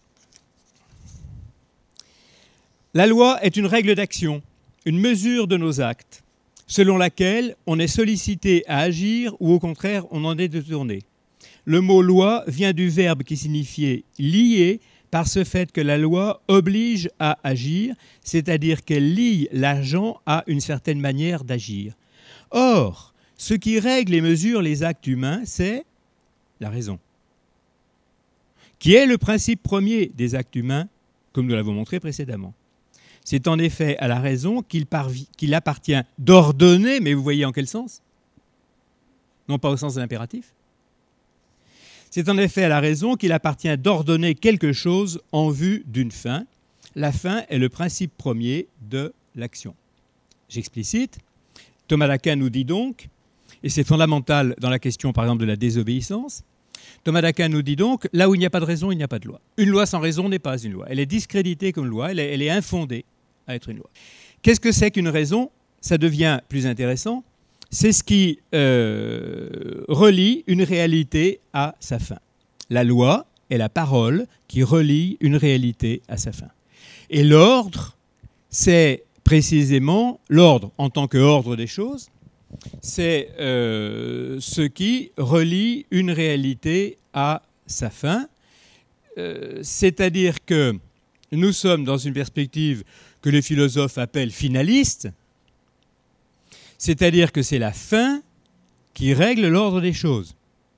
La loi est une règle d'action, une mesure de nos actes, selon laquelle on est sollicité à agir ou au contraire on en est détourné. Le mot « loi » vient du verbe qui signifiait « lier » par ce fait que la loi oblige à agir, c'est-à-dire qu'elle lie l'agent à une certaine manière d'agir. Or, ce qui règle et mesure les actes humains, c'est la raison, qui est le principe premier des actes humains, comme nous l'avons montré précédemment. C'est en effet à la raison qu'il, parvi- qu'il appartient d'ordonner, mais vous voyez en quel sens ? Non pas au sens de l'impératif. C'est en effet à la raison qu'il appartient d'ordonner quelque chose en vue d'une fin. La fin est le principe premier de l'action. J'explicite. Thomas d'Aquin nous dit donc, et c'est fondamental dans la question par exemple de la désobéissance, Thomas d'Aquin nous dit donc, là où il n'y a pas de raison, il n'y a pas de loi. Une loi sans raison n'est pas une loi. Elle est discréditée comme loi, elle est, elle est infondée à être une loi. Qu'est-ce que c'est qu'une raison ? Ça devient plus intéressant. C'est ce qui euh, relie une réalité à sa fin. La loi est la parole qui relie une réalité à sa fin. Et l'ordre, c'est précisément l'ordre en tant qu'ordre des choses, c'est euh, ce qui relie une réalité à sa fin. Euh, c'est-à-dire que nous sommes dans une perspective que les philosophes appellent finaliste, c'est-à-dire que c'est la fin qui règle l'ordre des choses.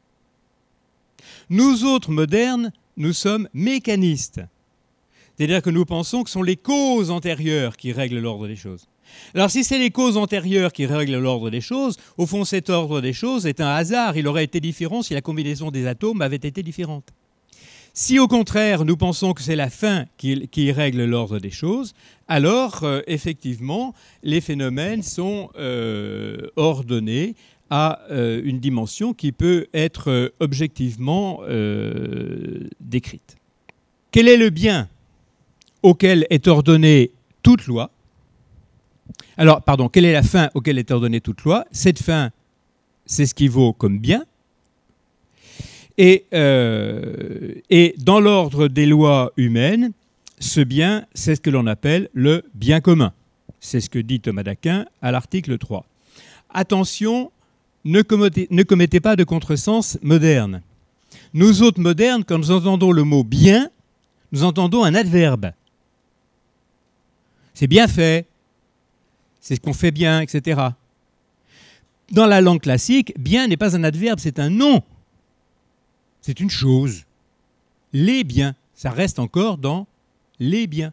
Nous autres modernes, nous sommes mécanistes. C'est-à-dire que nous pensons que ce sont les causes antérieures qui règlent l'ordre des choses. Alors si c'est les causes antérieures qui règlent l'ordre des choses, au fond cet ordre des choses est un hasard. Il aurait été différent si la combinaison des atomes avait été différente. Si au contraire nous pensons que c'est la fin qui, qui règle l'ordre des choses, alors euh, effectivement les phénomènes sont euh, ordonnés à euh, une dimension qui peut être euh, objectivement euh, décrite. Quel est le bien auquel est ordonnée toute loi ? Alors, pardon, quelle est la fin auquel est ordonnée toute loi ? Cette fin, c'est ce qui vaut comme bien. Et, euh, et dans l'ordre des lois humaines, ce bien, c'est ce que l'on appelle le bien commun. C'est ce que dit Thomas d'Aquin à l'article trois. Attention, ne commettez, ne commettez pas de contresens moderne. Nous autres modernes, quand nous entendons le mot « bien », nous entendons un adverbe. C'est bien fait, c'est ce qu'on fait bien, et cetera. Dans la langue classique, « bien » n'est pas un adverbe, c'est un nom. C'est une chose. Les biens, ça reste encore dans les biens.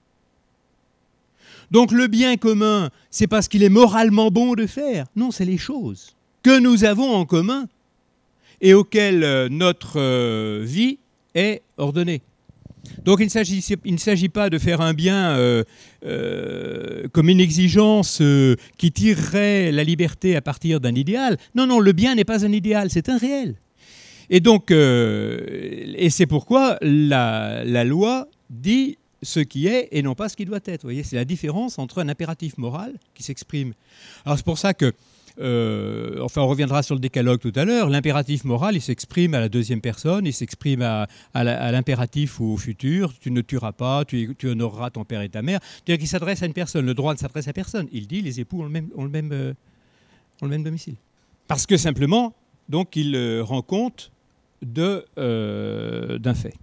Donc le bien commun, c'est parce qu'il est moralement bon de faire. Non, c'est les choses que nous avons en commun et auxquelles notre vie est ordonnée. Donc il ne s'agit, il ne s'agit pas de faire un bien euh, euh, comme une exigence euh, qui tirerait la liberté à partir d'un idéal. Non, non, le bien n'est pas un idéal, c'est un réel. Et donc, euh, et c'est pourquoi la, la loi dit ce qui est et non pas ce qui doit être. Vous voyez, c'est la différence entre un impératif moral qui s'exprime. Alors c'est pour ça que, euh, enfin on reviendra sur le décalogue tout à l'heure, l'impératif moral il s'exprime à la deuxième personne, il s'exprime à, à, la, à l'impératif ou au futur, tu ne tueras pas, tu, tu honoreras ton père et ta mère. C'est-à-dire qu'il s'adresse à une personne, le droit ne s'adresse à personne. Il dit les époux ont le même, ont le même, euh, ont le même domicile. Parce que simplement, donc il euh, rend compte De, euh, d'un fait.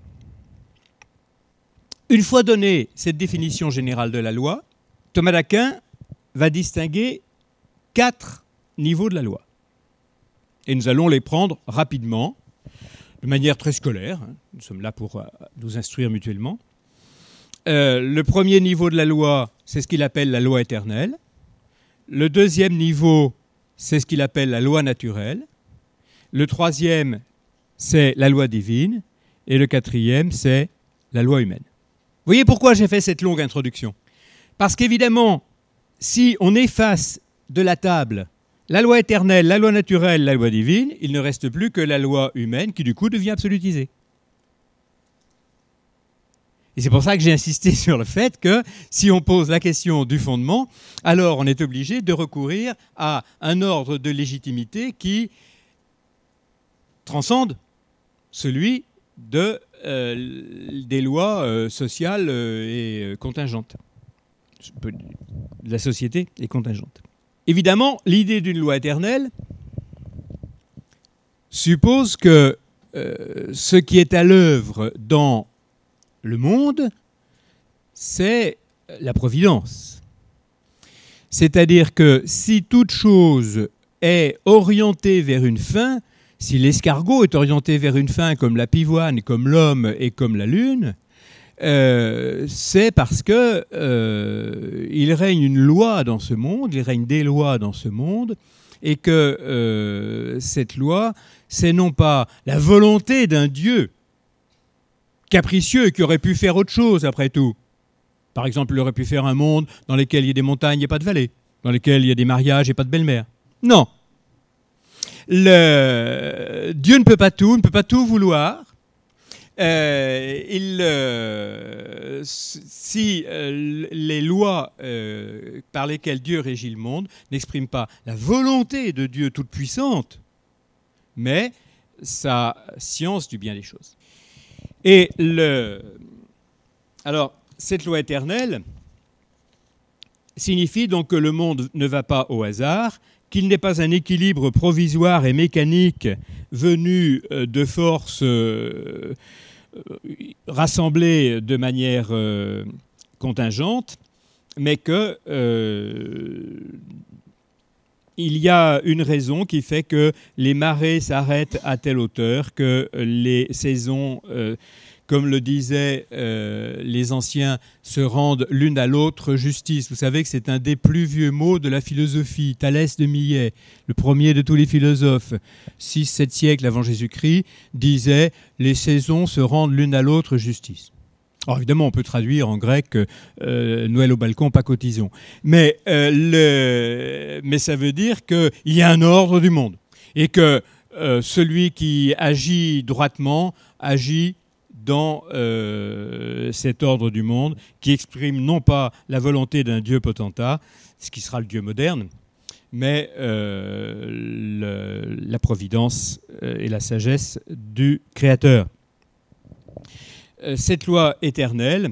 Une fois donnée cette définition générale de la loi, Thomas d'Aquin va distinguer quatre niveaux de la loi. Et nous allons les prendre rapidement, de manière très scolaire. Nous sommes là pour nous instruire mutuellement. Euh, le premier niveau de la loi, c'est ce qu'il appelle la loi éternelle. Le deuxième niveau, c'est ce qu'il appelle la loi naturelle. Le troisième, c'est la loi divine, et le quatrième, c'est la loi humaine. Vous voyez pourquoi j'ai fait cette longue introduction ? Parce qu'évidemment, si on efface de la table la loi éternelle, la loi naturelle, la loi divine, il ne reste plus que la loi humaine qui, du coup, devient absolutisée. Et c'est pour ça que j'ai insisté sur le fait que si on pose la question du fondement, alors on est obligé de recourir à un ordre de légitimité qui transcende celui de, euh, des lois euh, sociales euh, et euh, contingentes. La société est contingente. Évidemment, l'idée d'une loi éternelle suppose que euh, ce qui est à l'œuvre dans le monde, c'est la providence. C'est-à-dire que si toute chose est orientée vers une fin, si l'escargot est orienté vers une fin comme la pivoine, comme l'homme et comme la lune, euh, c'est parce que euh, il règne une loi dans ce monde, il règne des lois dans ce monde, et que euh, cette loi c'est non pas la volonté d'un Dieu capricieux qui aurait pu faire autre chose après tout. Par exemple, il aurait pu faire un monde dans lequel il y a des montagnes et pas de vallées, dans lequel il y a des mariages et pas de belle-mère. Non. Le... Dieu ne peut pas tout, ne peut pas tout vouloir. Euh, il, euh, si euh, les lois euh, par lesquelles Dieu régit le monde n'expriment pas la volonté de Dieu toute-puissante, mais sa science du bien des choses. Et le... Alors, cette loi éternelle signifie donc que le monde ne va pas au hasard, qu'il n'est pas un équilibre provisoire et mécanique venu de forces euh, rassemblées de manière euh, contingente, mais que euh, il y a une raison qui fait que les marées s'arrêtent à telle hauteur, que les saisons, euh, comme le disaient euh, les anciens, se rendent l'une à l'autre justice. Vous savez que c'est un des plus vieux mots de la philosophie. Thalès de Milet, le premier de tous les philosophes, six sept siècles avant Jésus-Christ, disait « Les saisons se rendent l'une à l'autre justice ». Alors évidemment, on peut traduire en grec euh, « Noël au balcon, pas cotisons ». Mais, euh, le... Mais ça veut dire qu'il y a un ordre du monde et que euh, celui qui agit droitement agit dans euh, cet ordre du monde qui exprime non pas la volonté d'un Dieu potentat, ce qui sera le Dieu moderne, mais euh, le, la providence et la sagesse du Créateur. Cette loi éternelle,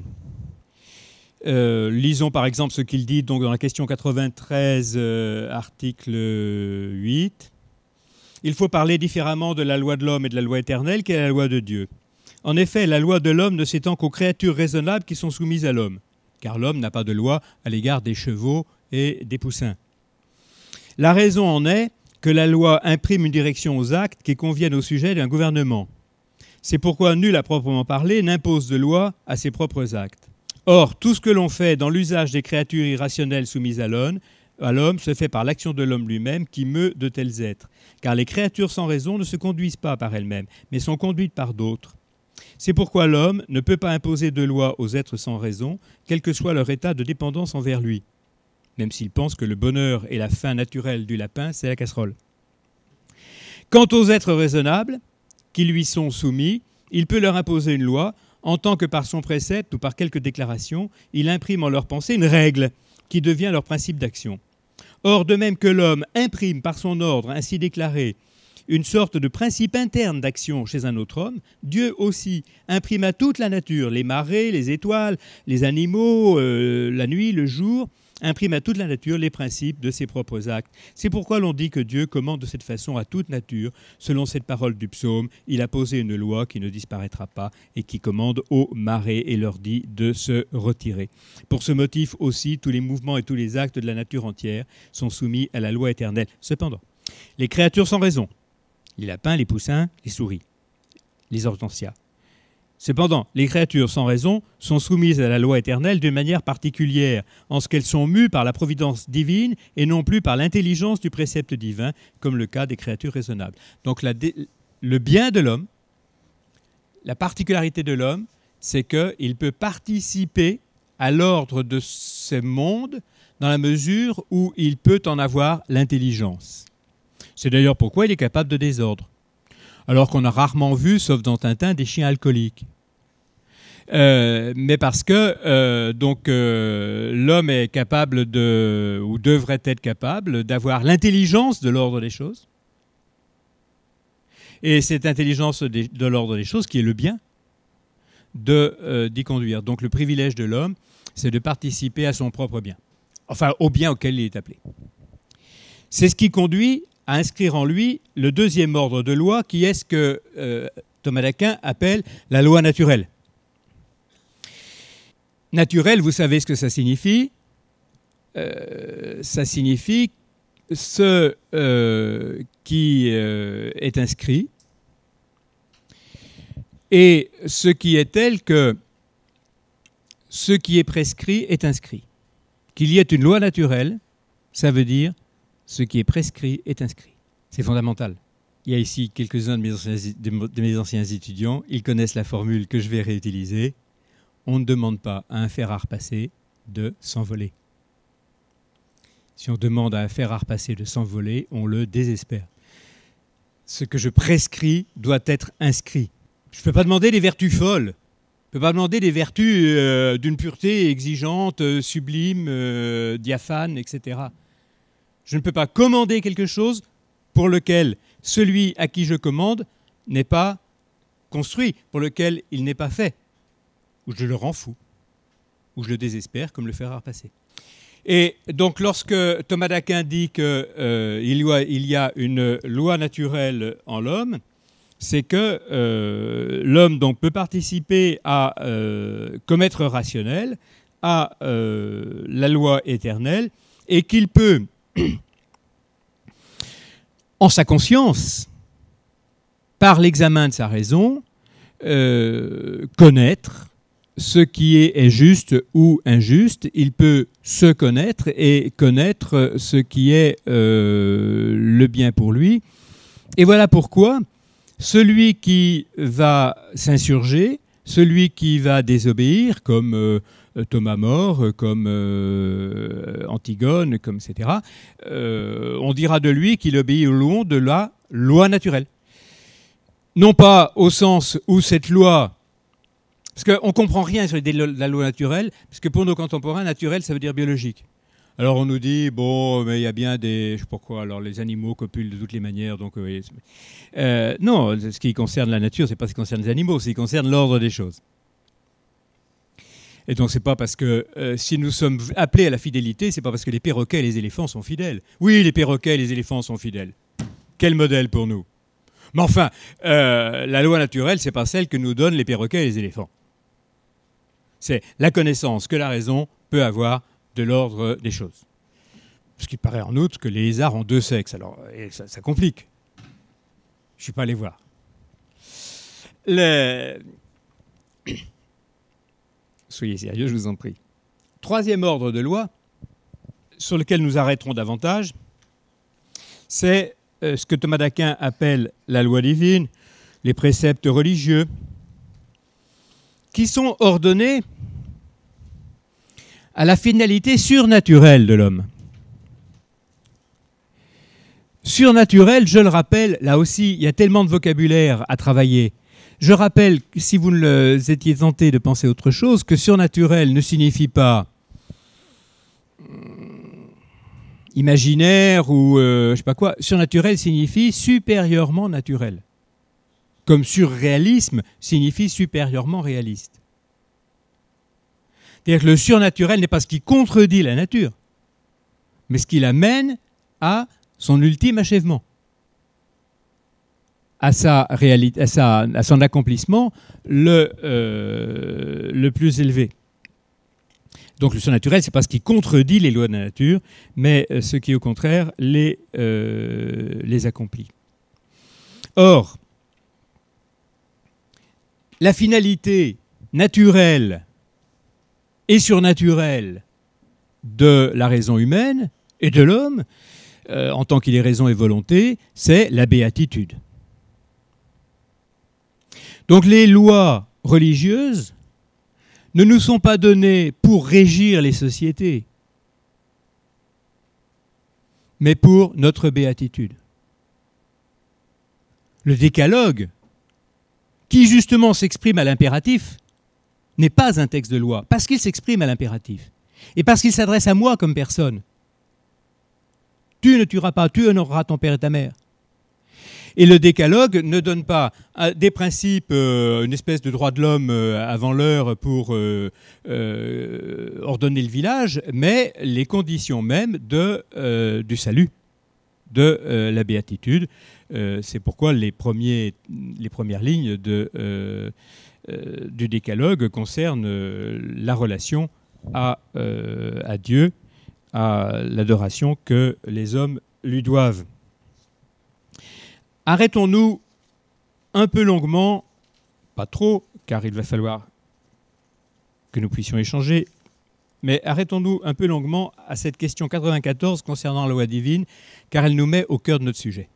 euh, lisons par exemple ce qu'il dit donc dans la question quatre-vingt-treize, euh, article huit. Il faut parler différemment de la loi de l'homme et de la loi éternelle qu'est la loi de Dieu. En effet, la loi de l'homme ne s'étend qu'aux créatures raisonnables qui sont soumises à l'homme, car l'homme n'a pas de loi à l'égard des chevaux et des poussins. La raison en est que la loi imprime une direction aux actes qui conviennent au sujet d'un gouvernement. C'est pourquoi nul, à proprement parler, n'impose de loi à ses propres actes. Or, tout ce que l'on fait dans l'usage des créatures irrationnelles soumises à l'homme, à l'homme se fait par l'action de l'homme lui-même qui meut de tels êtres. Car les créatures sans raison ne se conduisent pas par elles-mêmes, mais sont conduites par d'autres. C'est pourquoi l'homme ne peut pas imposer de loi aux êtres sans raison, quel que soit leur état de dépendance envers lui, même s'ils pensent que le bonheur et la faim naturelle du lapin, c'est la casserole. Quant aux êtres raisonnables, qui lui sont soumis, il peut leur imposer une loi, en tant que par son précepte ou par quelque déclaration, il imprime en leur pensée une règle qui devient leur principe d'action. Or, de même que l'homme imprime par son ordre ainsi déclaré une sorte de principe interne d'action chez un autre homme, Dieu aussi imprime à toute la nature, les marées, les étoiles, les animaux, euh, la nuit, le jour, imprime à toute la nature les principes de ses propres actes. C'est pourquoi l'on dit que Dieu commande de cette façon à toute nature, selon cette parole du psaume, il a posé une loi qui ne disparaîtra pas et qui commande aux marées et leur dit de se retirer. Pour ce motif aussi, tous les mouvements et tous les actes de la nature entière sont soumis à la loi éternelle. Cependant, les créatures sans raison, les lapins, les poussins, les souris, les hortensias. Cependant, les créatures sans raison sont soumises à la loi éternelle d'une manière particulière, en ce qu'elles sont mues par la providence divine et non plus par l'intelligence du précepte divin, comme le cas des créatures raisonnables. Donc la, le bien de l'homme, la particularité de l'homme, c'est qu'il peut participer à l'ordre de ce monde dans la mesure où il peut en avoir l'intelligence. C'est d'ailleurs pourquoi il est capable de désordre. Alors qu'on a rarement vu, sauf dans Tintin, des chiens alcooliques. Euh, mais parce que euh, donc euh, l'homme est capable de, ou devrait être capable d'avoir l'intelligence de l'ordre des choses. Et cette intelligence de, de l'ordre des choses, qui est le bien, de, euh, d'y conduire. Donc le privilège de l'homme, c'est de participer à son propre bien. Enfin, au bien auquel il est appelé. C'est ce qui conduit à inscrire en lui le deuxième ordre de loi, qui est ce que euh, Thomas d'Aquin appelle la loi naturelle. Naturel, vous savez ce que ça signifie. Euh, ça signifie ce euh, qui euh, est inscrit et ce qui est tel que ce qui est prescrit est inscrit. Qu'il y ait une loi naturelle, ça veut dire ce qui est prescrit est inscrit. C'est fondamental il y a ici quelques-uns de mes anciens, de mes anciens étudiants, ils connaissent la formule que je vais réutiliser. On ne demande pas à un fer à repasser de s'envoler. Si on demande à un fer à repasser de s'envoler, on le désespère. Ce que je prescris doit être inscrit. Je ne peux pas demander des vertus folles. Je ne peux pas demander des vertus euh, d'une pureté exigeante, euh, sublime, euh, diaphane, et cetera. Je ne peux pas commander quelque chose pour lequel celui à qui je commande n'est pas construit, pour lequel il n'est pas fait. Ou je le rends fou, ou je le désespère comme le fer à repasser. Et donc lorsque Thomas d'Aquin dit qu'il euh, il y a une loi naturelle en l'homme, c'est que euh, l'homme donc peut participer à euh, comme être rationnel à euh, la loi éternelle et qu'il peut, en sa conscience, par l'examen de sa raison, euh, connaître ce qui est, est juste ou injuste. Il peut se connaître et connaître ce qui est euh, le bien pour lui. Et voilà pourquoi celui qui va s'insurger, celui qui va désobéir, comme euh, Thomas More, comme euh, Antigone, comme et cetera, euh, on dira de lui qu'il obéit au long de la loi naturelle. Non pas au sens où cette loi... Parce qu'on ne comprend rien sur la loi naturelle, parce que pour nos contemporains, naturel, ça veut dire biologique. Alors on nous dit, bon, mais il y a bien des... Je ne sais pas quoi, alors les animaux copulent de toutes les manières, donc... Euh, euh, non, ce qui concerne la nature, ce n'est pas ce qui concerne les animaux, c'est ce qui concerne l'ordre des choses. Et donc c'est pas parce que euh, si nous sommes appelés à la fidélité, c'est pas parce que les perroquets et les éléphants sont fidèles. Oui, les perroquets et les éléphants sont fidèles. Quel modèle pour nous? Mais enfin, euh, la loi naturelle, c'est pas celle que nous donnent les perroquets et les éléphants. C'est la connaissance que la raison peut avoir de l'ordre des choses. Ce qui paraît en outre que les lézards ont deux sexes. Alors, et ça, ça complique. Je ne suis pas allé voir. Le... Soyez sérieux, je vous en prie. Troisième ordre de loi, sur lequel nous arrêterons davantage, c'est ce que Thomas d'Aquin appelle la loi divine, les préceptes religieux, qui sont ordonnés à la finalité surnaturelle de l'homme. Surnaturel, je le rappelle, là aussi, il y a tellement de vocabulaire à travailler. Je rappelle, si vous ne étiez tenté de penser autre chose, que surnaturel ne signifie pas imaginaire ou euh, je ne sais pas quoi. Surnaturel signifie supérieurement naturel. Comme surréalisme signifie supérieurement réaliste. C'est-à-dire que le surnaturel n'est pas ce qui contredit la nature, mais ce qui l'amène à son ultime achèvement, à, sa réalité, à, sa, à son accomplissement le, euh, le plus élevé. Donc le surnaturel, ce n'est pas ce qui contredit les lois de la nature, mais ce qui, au contraire, les, euh, les accomplit. Or, la finalité naturelle et surnaturelle de la raison humaine et de l'homme, euh, en tant qu'il est raison et volonté, c'est la béatitude. Donc les lois religieuses ne nous sont pas données pour régir les sociétés, mais pour notre béatitude. Le décalogue, qui justement s'exprime à l'impératif, n'est pas un texte de loi, parce qu'il s'exprime à l'impératif, et parce qu'il s'adresse à moi comme personne. Tu ne tueras pas, tu honoreras ton père et ta mère. Et le décalogue ne donne pas des principes, euh, une espèce de droit de l'homme euh, avant l'heure pour euh, euh, ordonner le village, mais les conditions même de, euh, du salut, de euh, la béatitude. Euh, c'est pourquoi les, premiers, les premières lignes de, euh, euh, du décalogue concernent euh, la relation à, euh, à Dieu, à l'adoration que les hommes lui doivent. Arrêtons-nous un peu longuement, pas trop, car il va falloir que nous puissions échanger, mais arrêtons-nous un peu longuement à cette question quatre-vingt-quatorze concernant la loi divine, car elle nous met au cœur de notre sujet.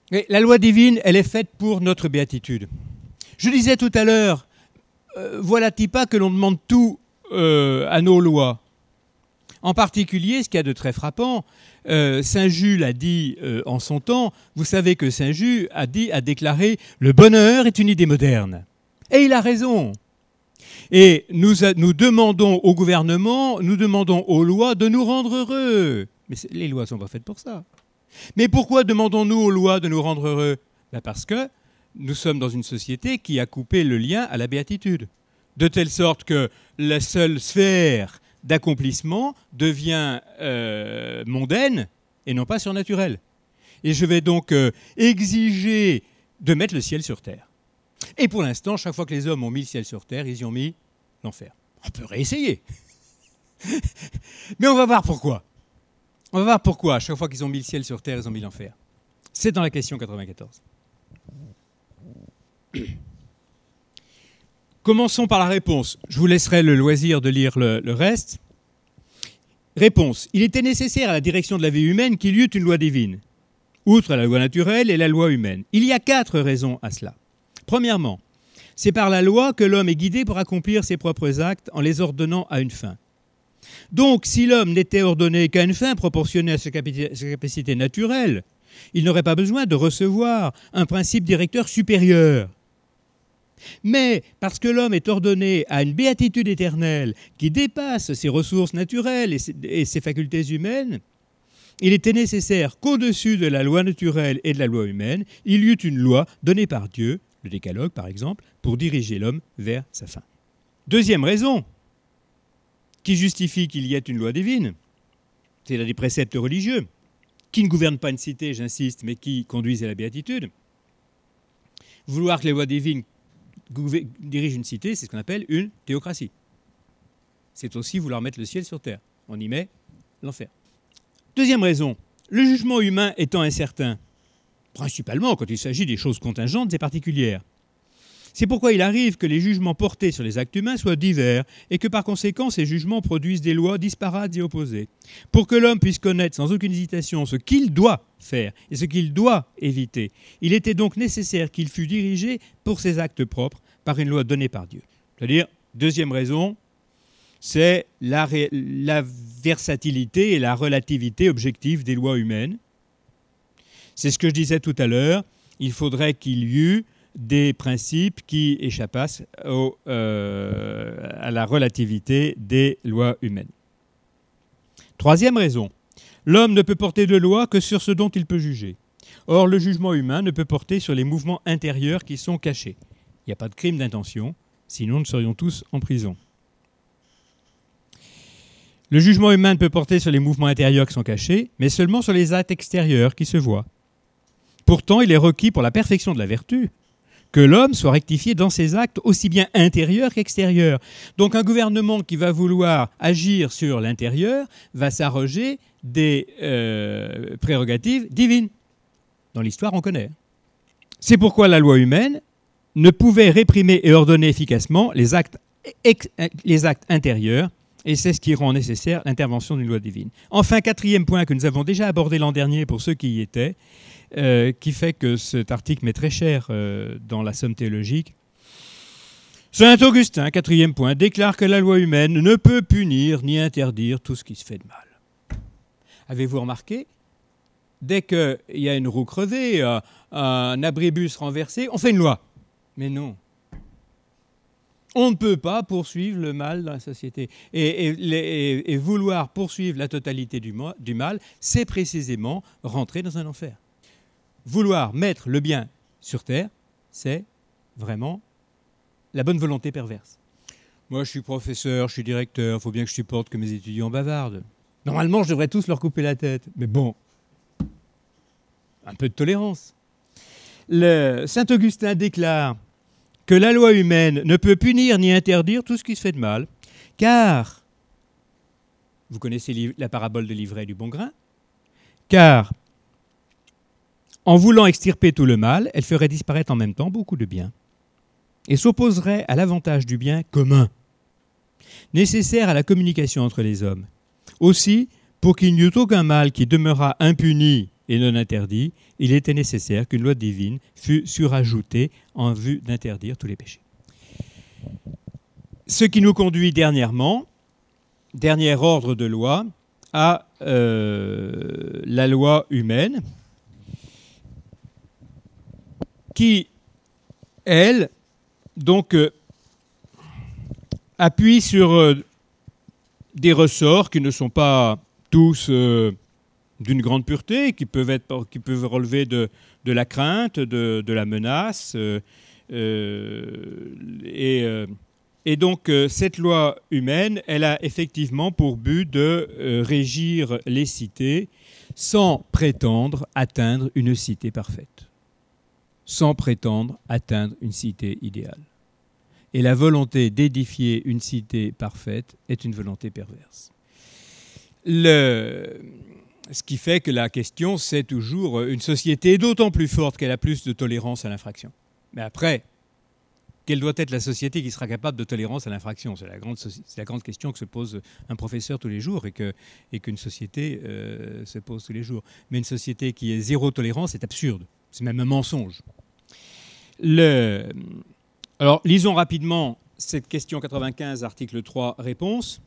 Et la loi divine, elle est faite pour notre béatitude. Je disais tout à l'heure, euh, voilà-t-il pas que l'on demande tout euh, à nos lois ? En particulier, ce qu'il y a de très frappant, euh, Saint Jules a dit euh, en son temps, vous savez que Saint Jules a, dit, a déclaré « Le bonheur est une idée moderne ». Et il a raison. Et nous, a, nous demandons au gouvernement, nous demandons aux lois de nous rendre heureux. Mais les lois ne sont pas faites pour ça. Mais pourquoi demandons-nous aux lois de nous rendre heureux ? Ben parce que nous sommes dans une société qui a coupé le lien à la béatitude. De telle sorte que la seule sphère d'accomplissement devient euh, mondaine et non pas surnaturelle. Et je vais donc euh, exiger de mettre le ciel sur terre. Et pour l'instant, chaque fois que les hommes ont mis le ciel sur terre, ils y ont mis l'enfer. On peut réessayer. Mais on va voir pourquoi. On va voir pourquoi, à chaque fois qu'ils ont mis le ciel sur terre, ils ont mis l'enfer. C'est dans la question quatre-vingt-quatorze. Commençons par la réponse. Je vous laisserai le loisir de lire le, le reste. Réponse. Il était nécessaire à la direction de la vie humaine qu'il y eût une loi divine, outre la loi naturelle et la loi humaine. Il y a quatre raisons à cela. Premièrement, c'est par la loi que l'homme est guidé pour accomplir ses propres actes en les ordonnant à une fin. Donc, si l'homme n'était ordonné qu'à une fin proportionnée à ses capacités naturelles, il n'aurait pas besoin de recevoir un principe directeur supérieur. Mais parce que l'homme est ordonné à une béatitude éternelle qui dépasse ses ressources naturelles et ses, et ses facultés humaines, il était nécessaire qu'au-dessus de la loi naturelle et de la loi humaine, il y eût une loi donnée par Dieu, le décalogue par exemple, pour diriger l'homme vers sa fin. Deuxième raison qui justifie qu'il y ait une loi divine, c'est des préceptes religieux qui ne gouvernent pas une cité, j'insiste, mais qui conduisent à la béatitude. Vouloir que les lois divines dirigent une cité, c'est ce qu'on appelle une théocratie. C'est aussi vouloir mettre le ciel sur terre. On y met l'enfer. Deuxième raison, le jugement humain étant incertain, principalement quand il s'agit des choses contingentes et particulières. C'est pourquoi il arrive que les jugements portés sur les actes humains soient divers et que par conséquent ces jugements produisent des lois disparates et opposées. Pour que l'homme puisse connaître sans aucune hésitation ce qu'il doit faire et ce qu'il doit éviter, il était donc nécessaire qu'il fût dirigé pour ses actes propres par une loi donnée par Dieu. C'est-à-dire, deuxième raison, c'est la, ré- la versatilité et la relativité objective des lois humaines. C'est ce que je disais tout à l'heure, il faudrait qu'il y eût des principes qui échappassent au, euh, à la relativité des lois humaines. Troisième raison, l'homme ne peut porter de loi que sur ce dont il peut juger. Or, le jugement humain ne peut porter sur les mouvements intérieurs qui sont cachés. Il n'y a pas de crime d'intention, sinon nous serions tous en prison. Le jugement humain ne peut porter sur les mouvements intérieurs qui sont cachés, mais seulement sur les actes extérieurs qui se voient. Pourtant, il est requis pour la perfection de la vertu que l'homme soit rectifié dans ses actes aussi bien intérieurs qu'extérieurs. Donc un gouvernement qui va vouloir agir sur l'intérieur va s'arroger des euh, prérogatives divines. Dans l'histoire, on connaît. C'est pourquoi la loi humaine ne pouvait réprimer et ordonner efficacement les actes, ex- les actes intérieurs, et c'est ce qui rend nécessaire l'intervention d'une loi divine. Enfin, quatrième point que nous avons déjà abordé l'an dernier pour ceux qui y étaient, Euh, qui fait que cet article m'est très cher euh, dans la somme théologique. Saint Augustin, quatrième point, déclare que la loi humaine ne peut punir ni interdire tout ce qui se fait de mal. Avez-vous remarqué ? Dès qu'il y a une roue crevée, euh, un abribus renversé, on fait une loi. Mais non. On ne peut pas poursuivre le mal dans la société. Et, et, et, et vouloir poursuivre la totalité du, du mal, c'est précisément rentrer dans un enfer. Vouloir mettre le bien sur terre, c'est vraiment la bonne volonté perverse. Moi, je suis professeur, je suis directeur, il faut bien que je supporte que mes étudiants bavardent. Normalement, je devrais tous leur couper la tête. Mais bon, un peu de tolérance. Le Saint Augustin déclare que la loi humaine ne peut punir ni interdire tout ce qui se fait de mal, car, vous connaissez la parabole de l'ivraie et du bon grain, car en voulant extirper tout le mal, elle ferait disparaître en même temps beaucoup de bien et s'opposerait à l'avantage du bien commun, nécessaire à la communication entre les hommes. Aussi, pour qu'il n'y eût aucun mal qui demeurât impuni et non interdit, il était nécessaire qu'une loi divine fût surajoutée en vue d'interdire tous les péchés. Ce qui nous conduit dernièrement, dernier ordre de loi, à euh, la loi humaine, qui, elle, donc, euh, appuie sur euh, des ressorts qui ne sont pas tous euh, d'une grande pureté, qui peuvent, être, qui peuvent relever de, de la crainte, de, de la menace. Euh, euh, et, euh, et donc, euh, cette loi humaine, elle a effectivement pour but de euh, régir les cités sans prétendre atteindre une cité parfaite, sans prétendre atteindre une cité idéale. Et la volonté d'édifier une cité parfaite est une volonté perverse. Le... Ce qui fait que la question, c'est toujours une société d'autant plus forte qu'elle a plus de tolérance à l'infraction. Mais après, quelle doit être la société qui sera capable de tolérance à l'infraction ? C'est la grande, c'est la grande question que se pose un professeur tous les jours et, que, et qu'une société euh, se pose tous les jours. Mais une société qui est zéro tolérance est absurde. C'est même un mensonge. Le... Alors, lisons rapidement cette question quatre-vingt-quinze, article trois, réponse.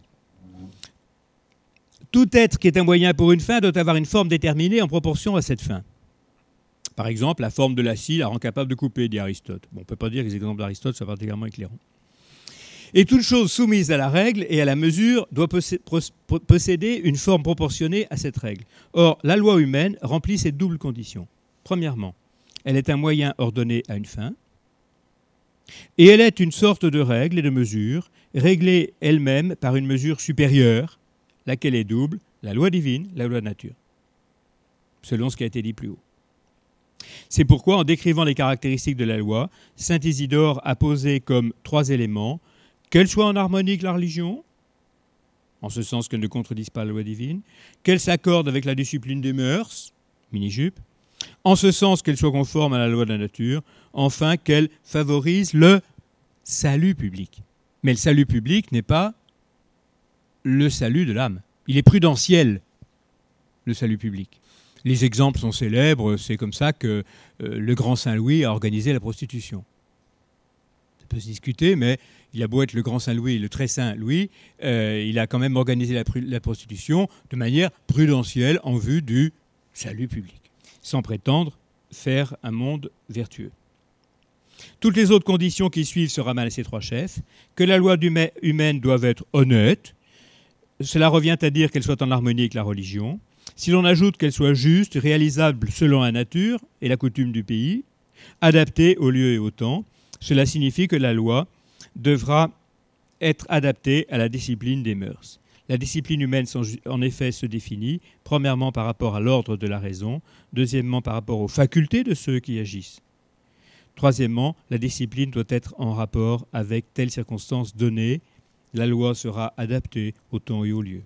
Tout être qui est un moyen pour une fin doit avoir une forme déterminée en proportion à cette fin. Par exemple, la forme de la scie la rend capable de couper, dit Aristote. Bon, on ne peut pas dire que les exemples d'Aristote soient particulièrement éclairants. Et toute chose soumise à la règle et à la mesure doit posséder une forme proportionnée à cette règle. Or, la loi humaine remplit cette double condition. Premièrement, elle est un moyen ordonné à une fin. Et elle est une sorte de règle et de mesure, réglée elle-même par une mesure supérieure, laquelle est double, la loi divine, la loi de nature, selon ce qui a été dit plus haut. C'est pourquoi, en décrivant les caractéristiques de la loi, saint Isidore a posé comme trois éléments qu'elle soit en harmonie avec la religion, en ce sens qu'elle ne contredise pas la loi divine, qu'elle s'accorde avec la discipline des mœurs, mini-jupe, en ce sens qu'elle soit conforme à la loi de la nature, enfin qu'elle favorise le salut public. Mais le salut public n'est pas le salut de l'âme. Il est prudentiel, le salut public. Les exemples sont célèbres, c'est comme ça que euh, le grand Saint-Louis a organisé la prostitution. Ça peut se discuter, mais il a beau être le grand Saint-Louis, le très saint Louis, euh, il a quand même organisé la, la prostitution de manière prudentielle en vue du salut public, sans prétendre faire un monde vertueux. Toutes les autres conditions qui suivent se ramènent à ces trois chefs, que la loi humaine doit être honnête, cela revient à dire qu'elle soit en harmonie avec la religion. Si l'on ajoute qu'elle soit juste, réalisable selon la nature et la coutume du pays, adaptée au lieu et au temps, cela signifie que la loi devra être adaptée à la discipline des mœurs. La discipline humaine, en effet, se définit, premièrement par rapport à l'ordre de la raison, deuxièmement par rapport aux facultés de ceux qui agissent. Troisièmement, la discipline doit être en rapport avec telle circonstance donnée. La loi sera adaptée au temps et au lieu.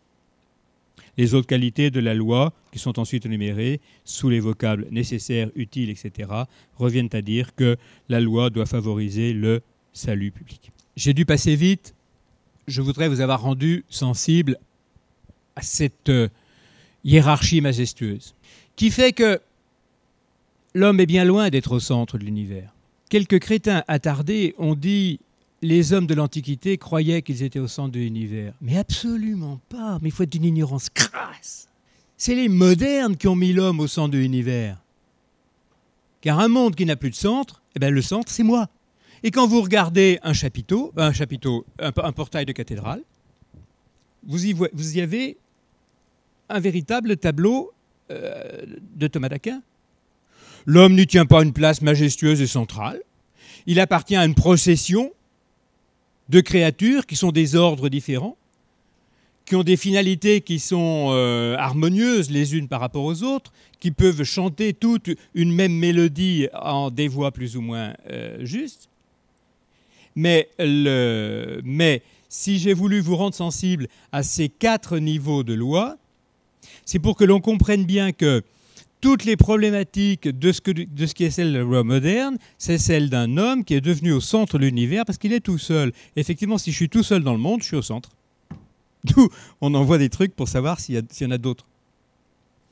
Les autres qualités de la loi, qui sont ensuite énumérées sous les vocables nécessaires, utiles, et cetera, reviennent à dire que la loi doit favoriser le salut public. J'ai dû passer vite. Je voudrais vous avoir rendu sensible à cette hiérarchie majestueuse, qui fait que l'homme est bien loin d'être au centre de l'univers. Quelques crétins attardés ont dit « les hommes de l'Antiquité croyaient qu'ils étaient au centre de l'univers ». Mais absolument pas, mais il faut être d'une ignorance crasse. C'est les modernes qui ont mis l'homme au centre de l'univers. Car un monde qui n'a plus de centre, eh bien le centre, c'est moi. Et quand vous regardez un chapiteau, un chapiteau, un, un portail de cathédrale, vous y, voyez, vous y avez un véritable tableau euh, de Thomas d'Aquin. L'homme n'y tient pas une place majestueuse et centrale. Il appartient à une procession de créatures qui sont des ordres différents, qui ont des finalités qui sont euh, harmonieuses les unes par rapport aux autres, qui peuvent chanter toute une même mélodie en des voix plus ou moins euh, justes. Mais, le, mais si j'ai voulu vous rendre sensible à ces quatre niveaux de loi, c'est pour que l'on comprenne bien que toutes les problématiques de ce, que, de ce qui est celle de la loi moderne, c'est celle d'un homme qui est devenu au centre de l'univers parce qu'il est tout seul. Effectivement, si je suis tout seul dans le monde, je suis au centre. D'où on envoie des trucs pour savoir s'il y, a, s'il y en a d'autres.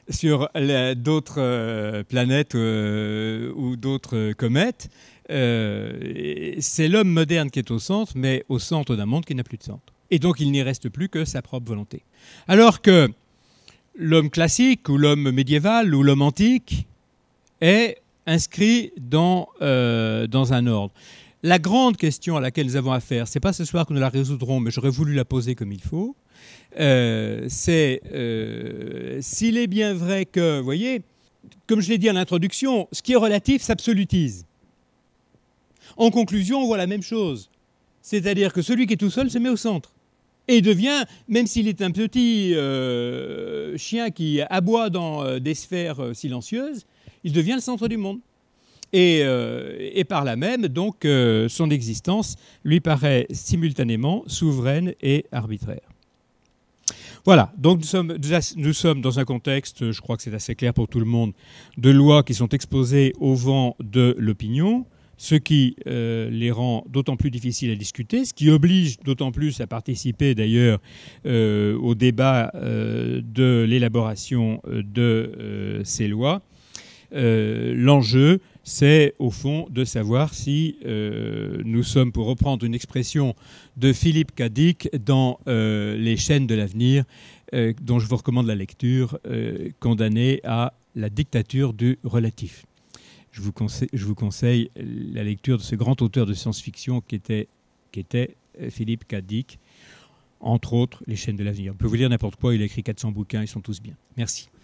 sur d'autres euh, planètes euh, ou d'autres comètes. Euh, c'est l'homme moderne qui est au centre, mais au centre d'un monde qui n'a plus de centre. Et donc il n'y reste plus que sa propre volonté. Alors que l'homme classique ou l'homme médiéval ou l'homme antique est inscrit dans, euh, dans un ordre. La grande question à laquelle nous avons affaire, ce n'est pas ce soir que nous la résoudrons, mais j'aurais voulu la poser comme il faut, euh, c'est euh, s'il est bien vrai que, vous voyez, comme je l'ai dit en introduction, ce qui est relatif s'absolutise. En conclusion, on voit la même chose. C'est-à-dire que celui qui est tout seul se met au centre. Et devient, même s'il est un petit euh, chien qui aboie dans euh, des sphères euh, silencieuses, il devient le centre du monde. Et, euh, et par là même, donc, euh, son existence lui paraît simultanément souveraine et arbitraire. Voilà, donc nous sommes, nous sommes dans un contexte, je crois que c'est assez clair pour tout le monde, de lois qui sont exposées au vent de l'opinion, ce qui euh, les rend d'autant plus difficiles à discuter, ce qui oblige d'autant plus à participer d'ailleurs euh, au débat euh, de l'élaboration de euh, ces lois. Euh, l'enjeu, c'est au fond de savoir si euh, nous sommes, pour reprendre une expression de Philippe Cadic dans euh, Les chaînes de l'avenir, euh, dont je vous recommande la lecture, euh, condamné à la dictature du relatif. Je vous, conseille, je vous conseille la lecture de ce grand auteur de science-fiction qui était, qui était Philippe Cadic, entre autres Les chaînes de l'avenir. On peut vous lire n'importe quoi, il a écrit quatre cents bouquins, ils sont tous bien. Merci.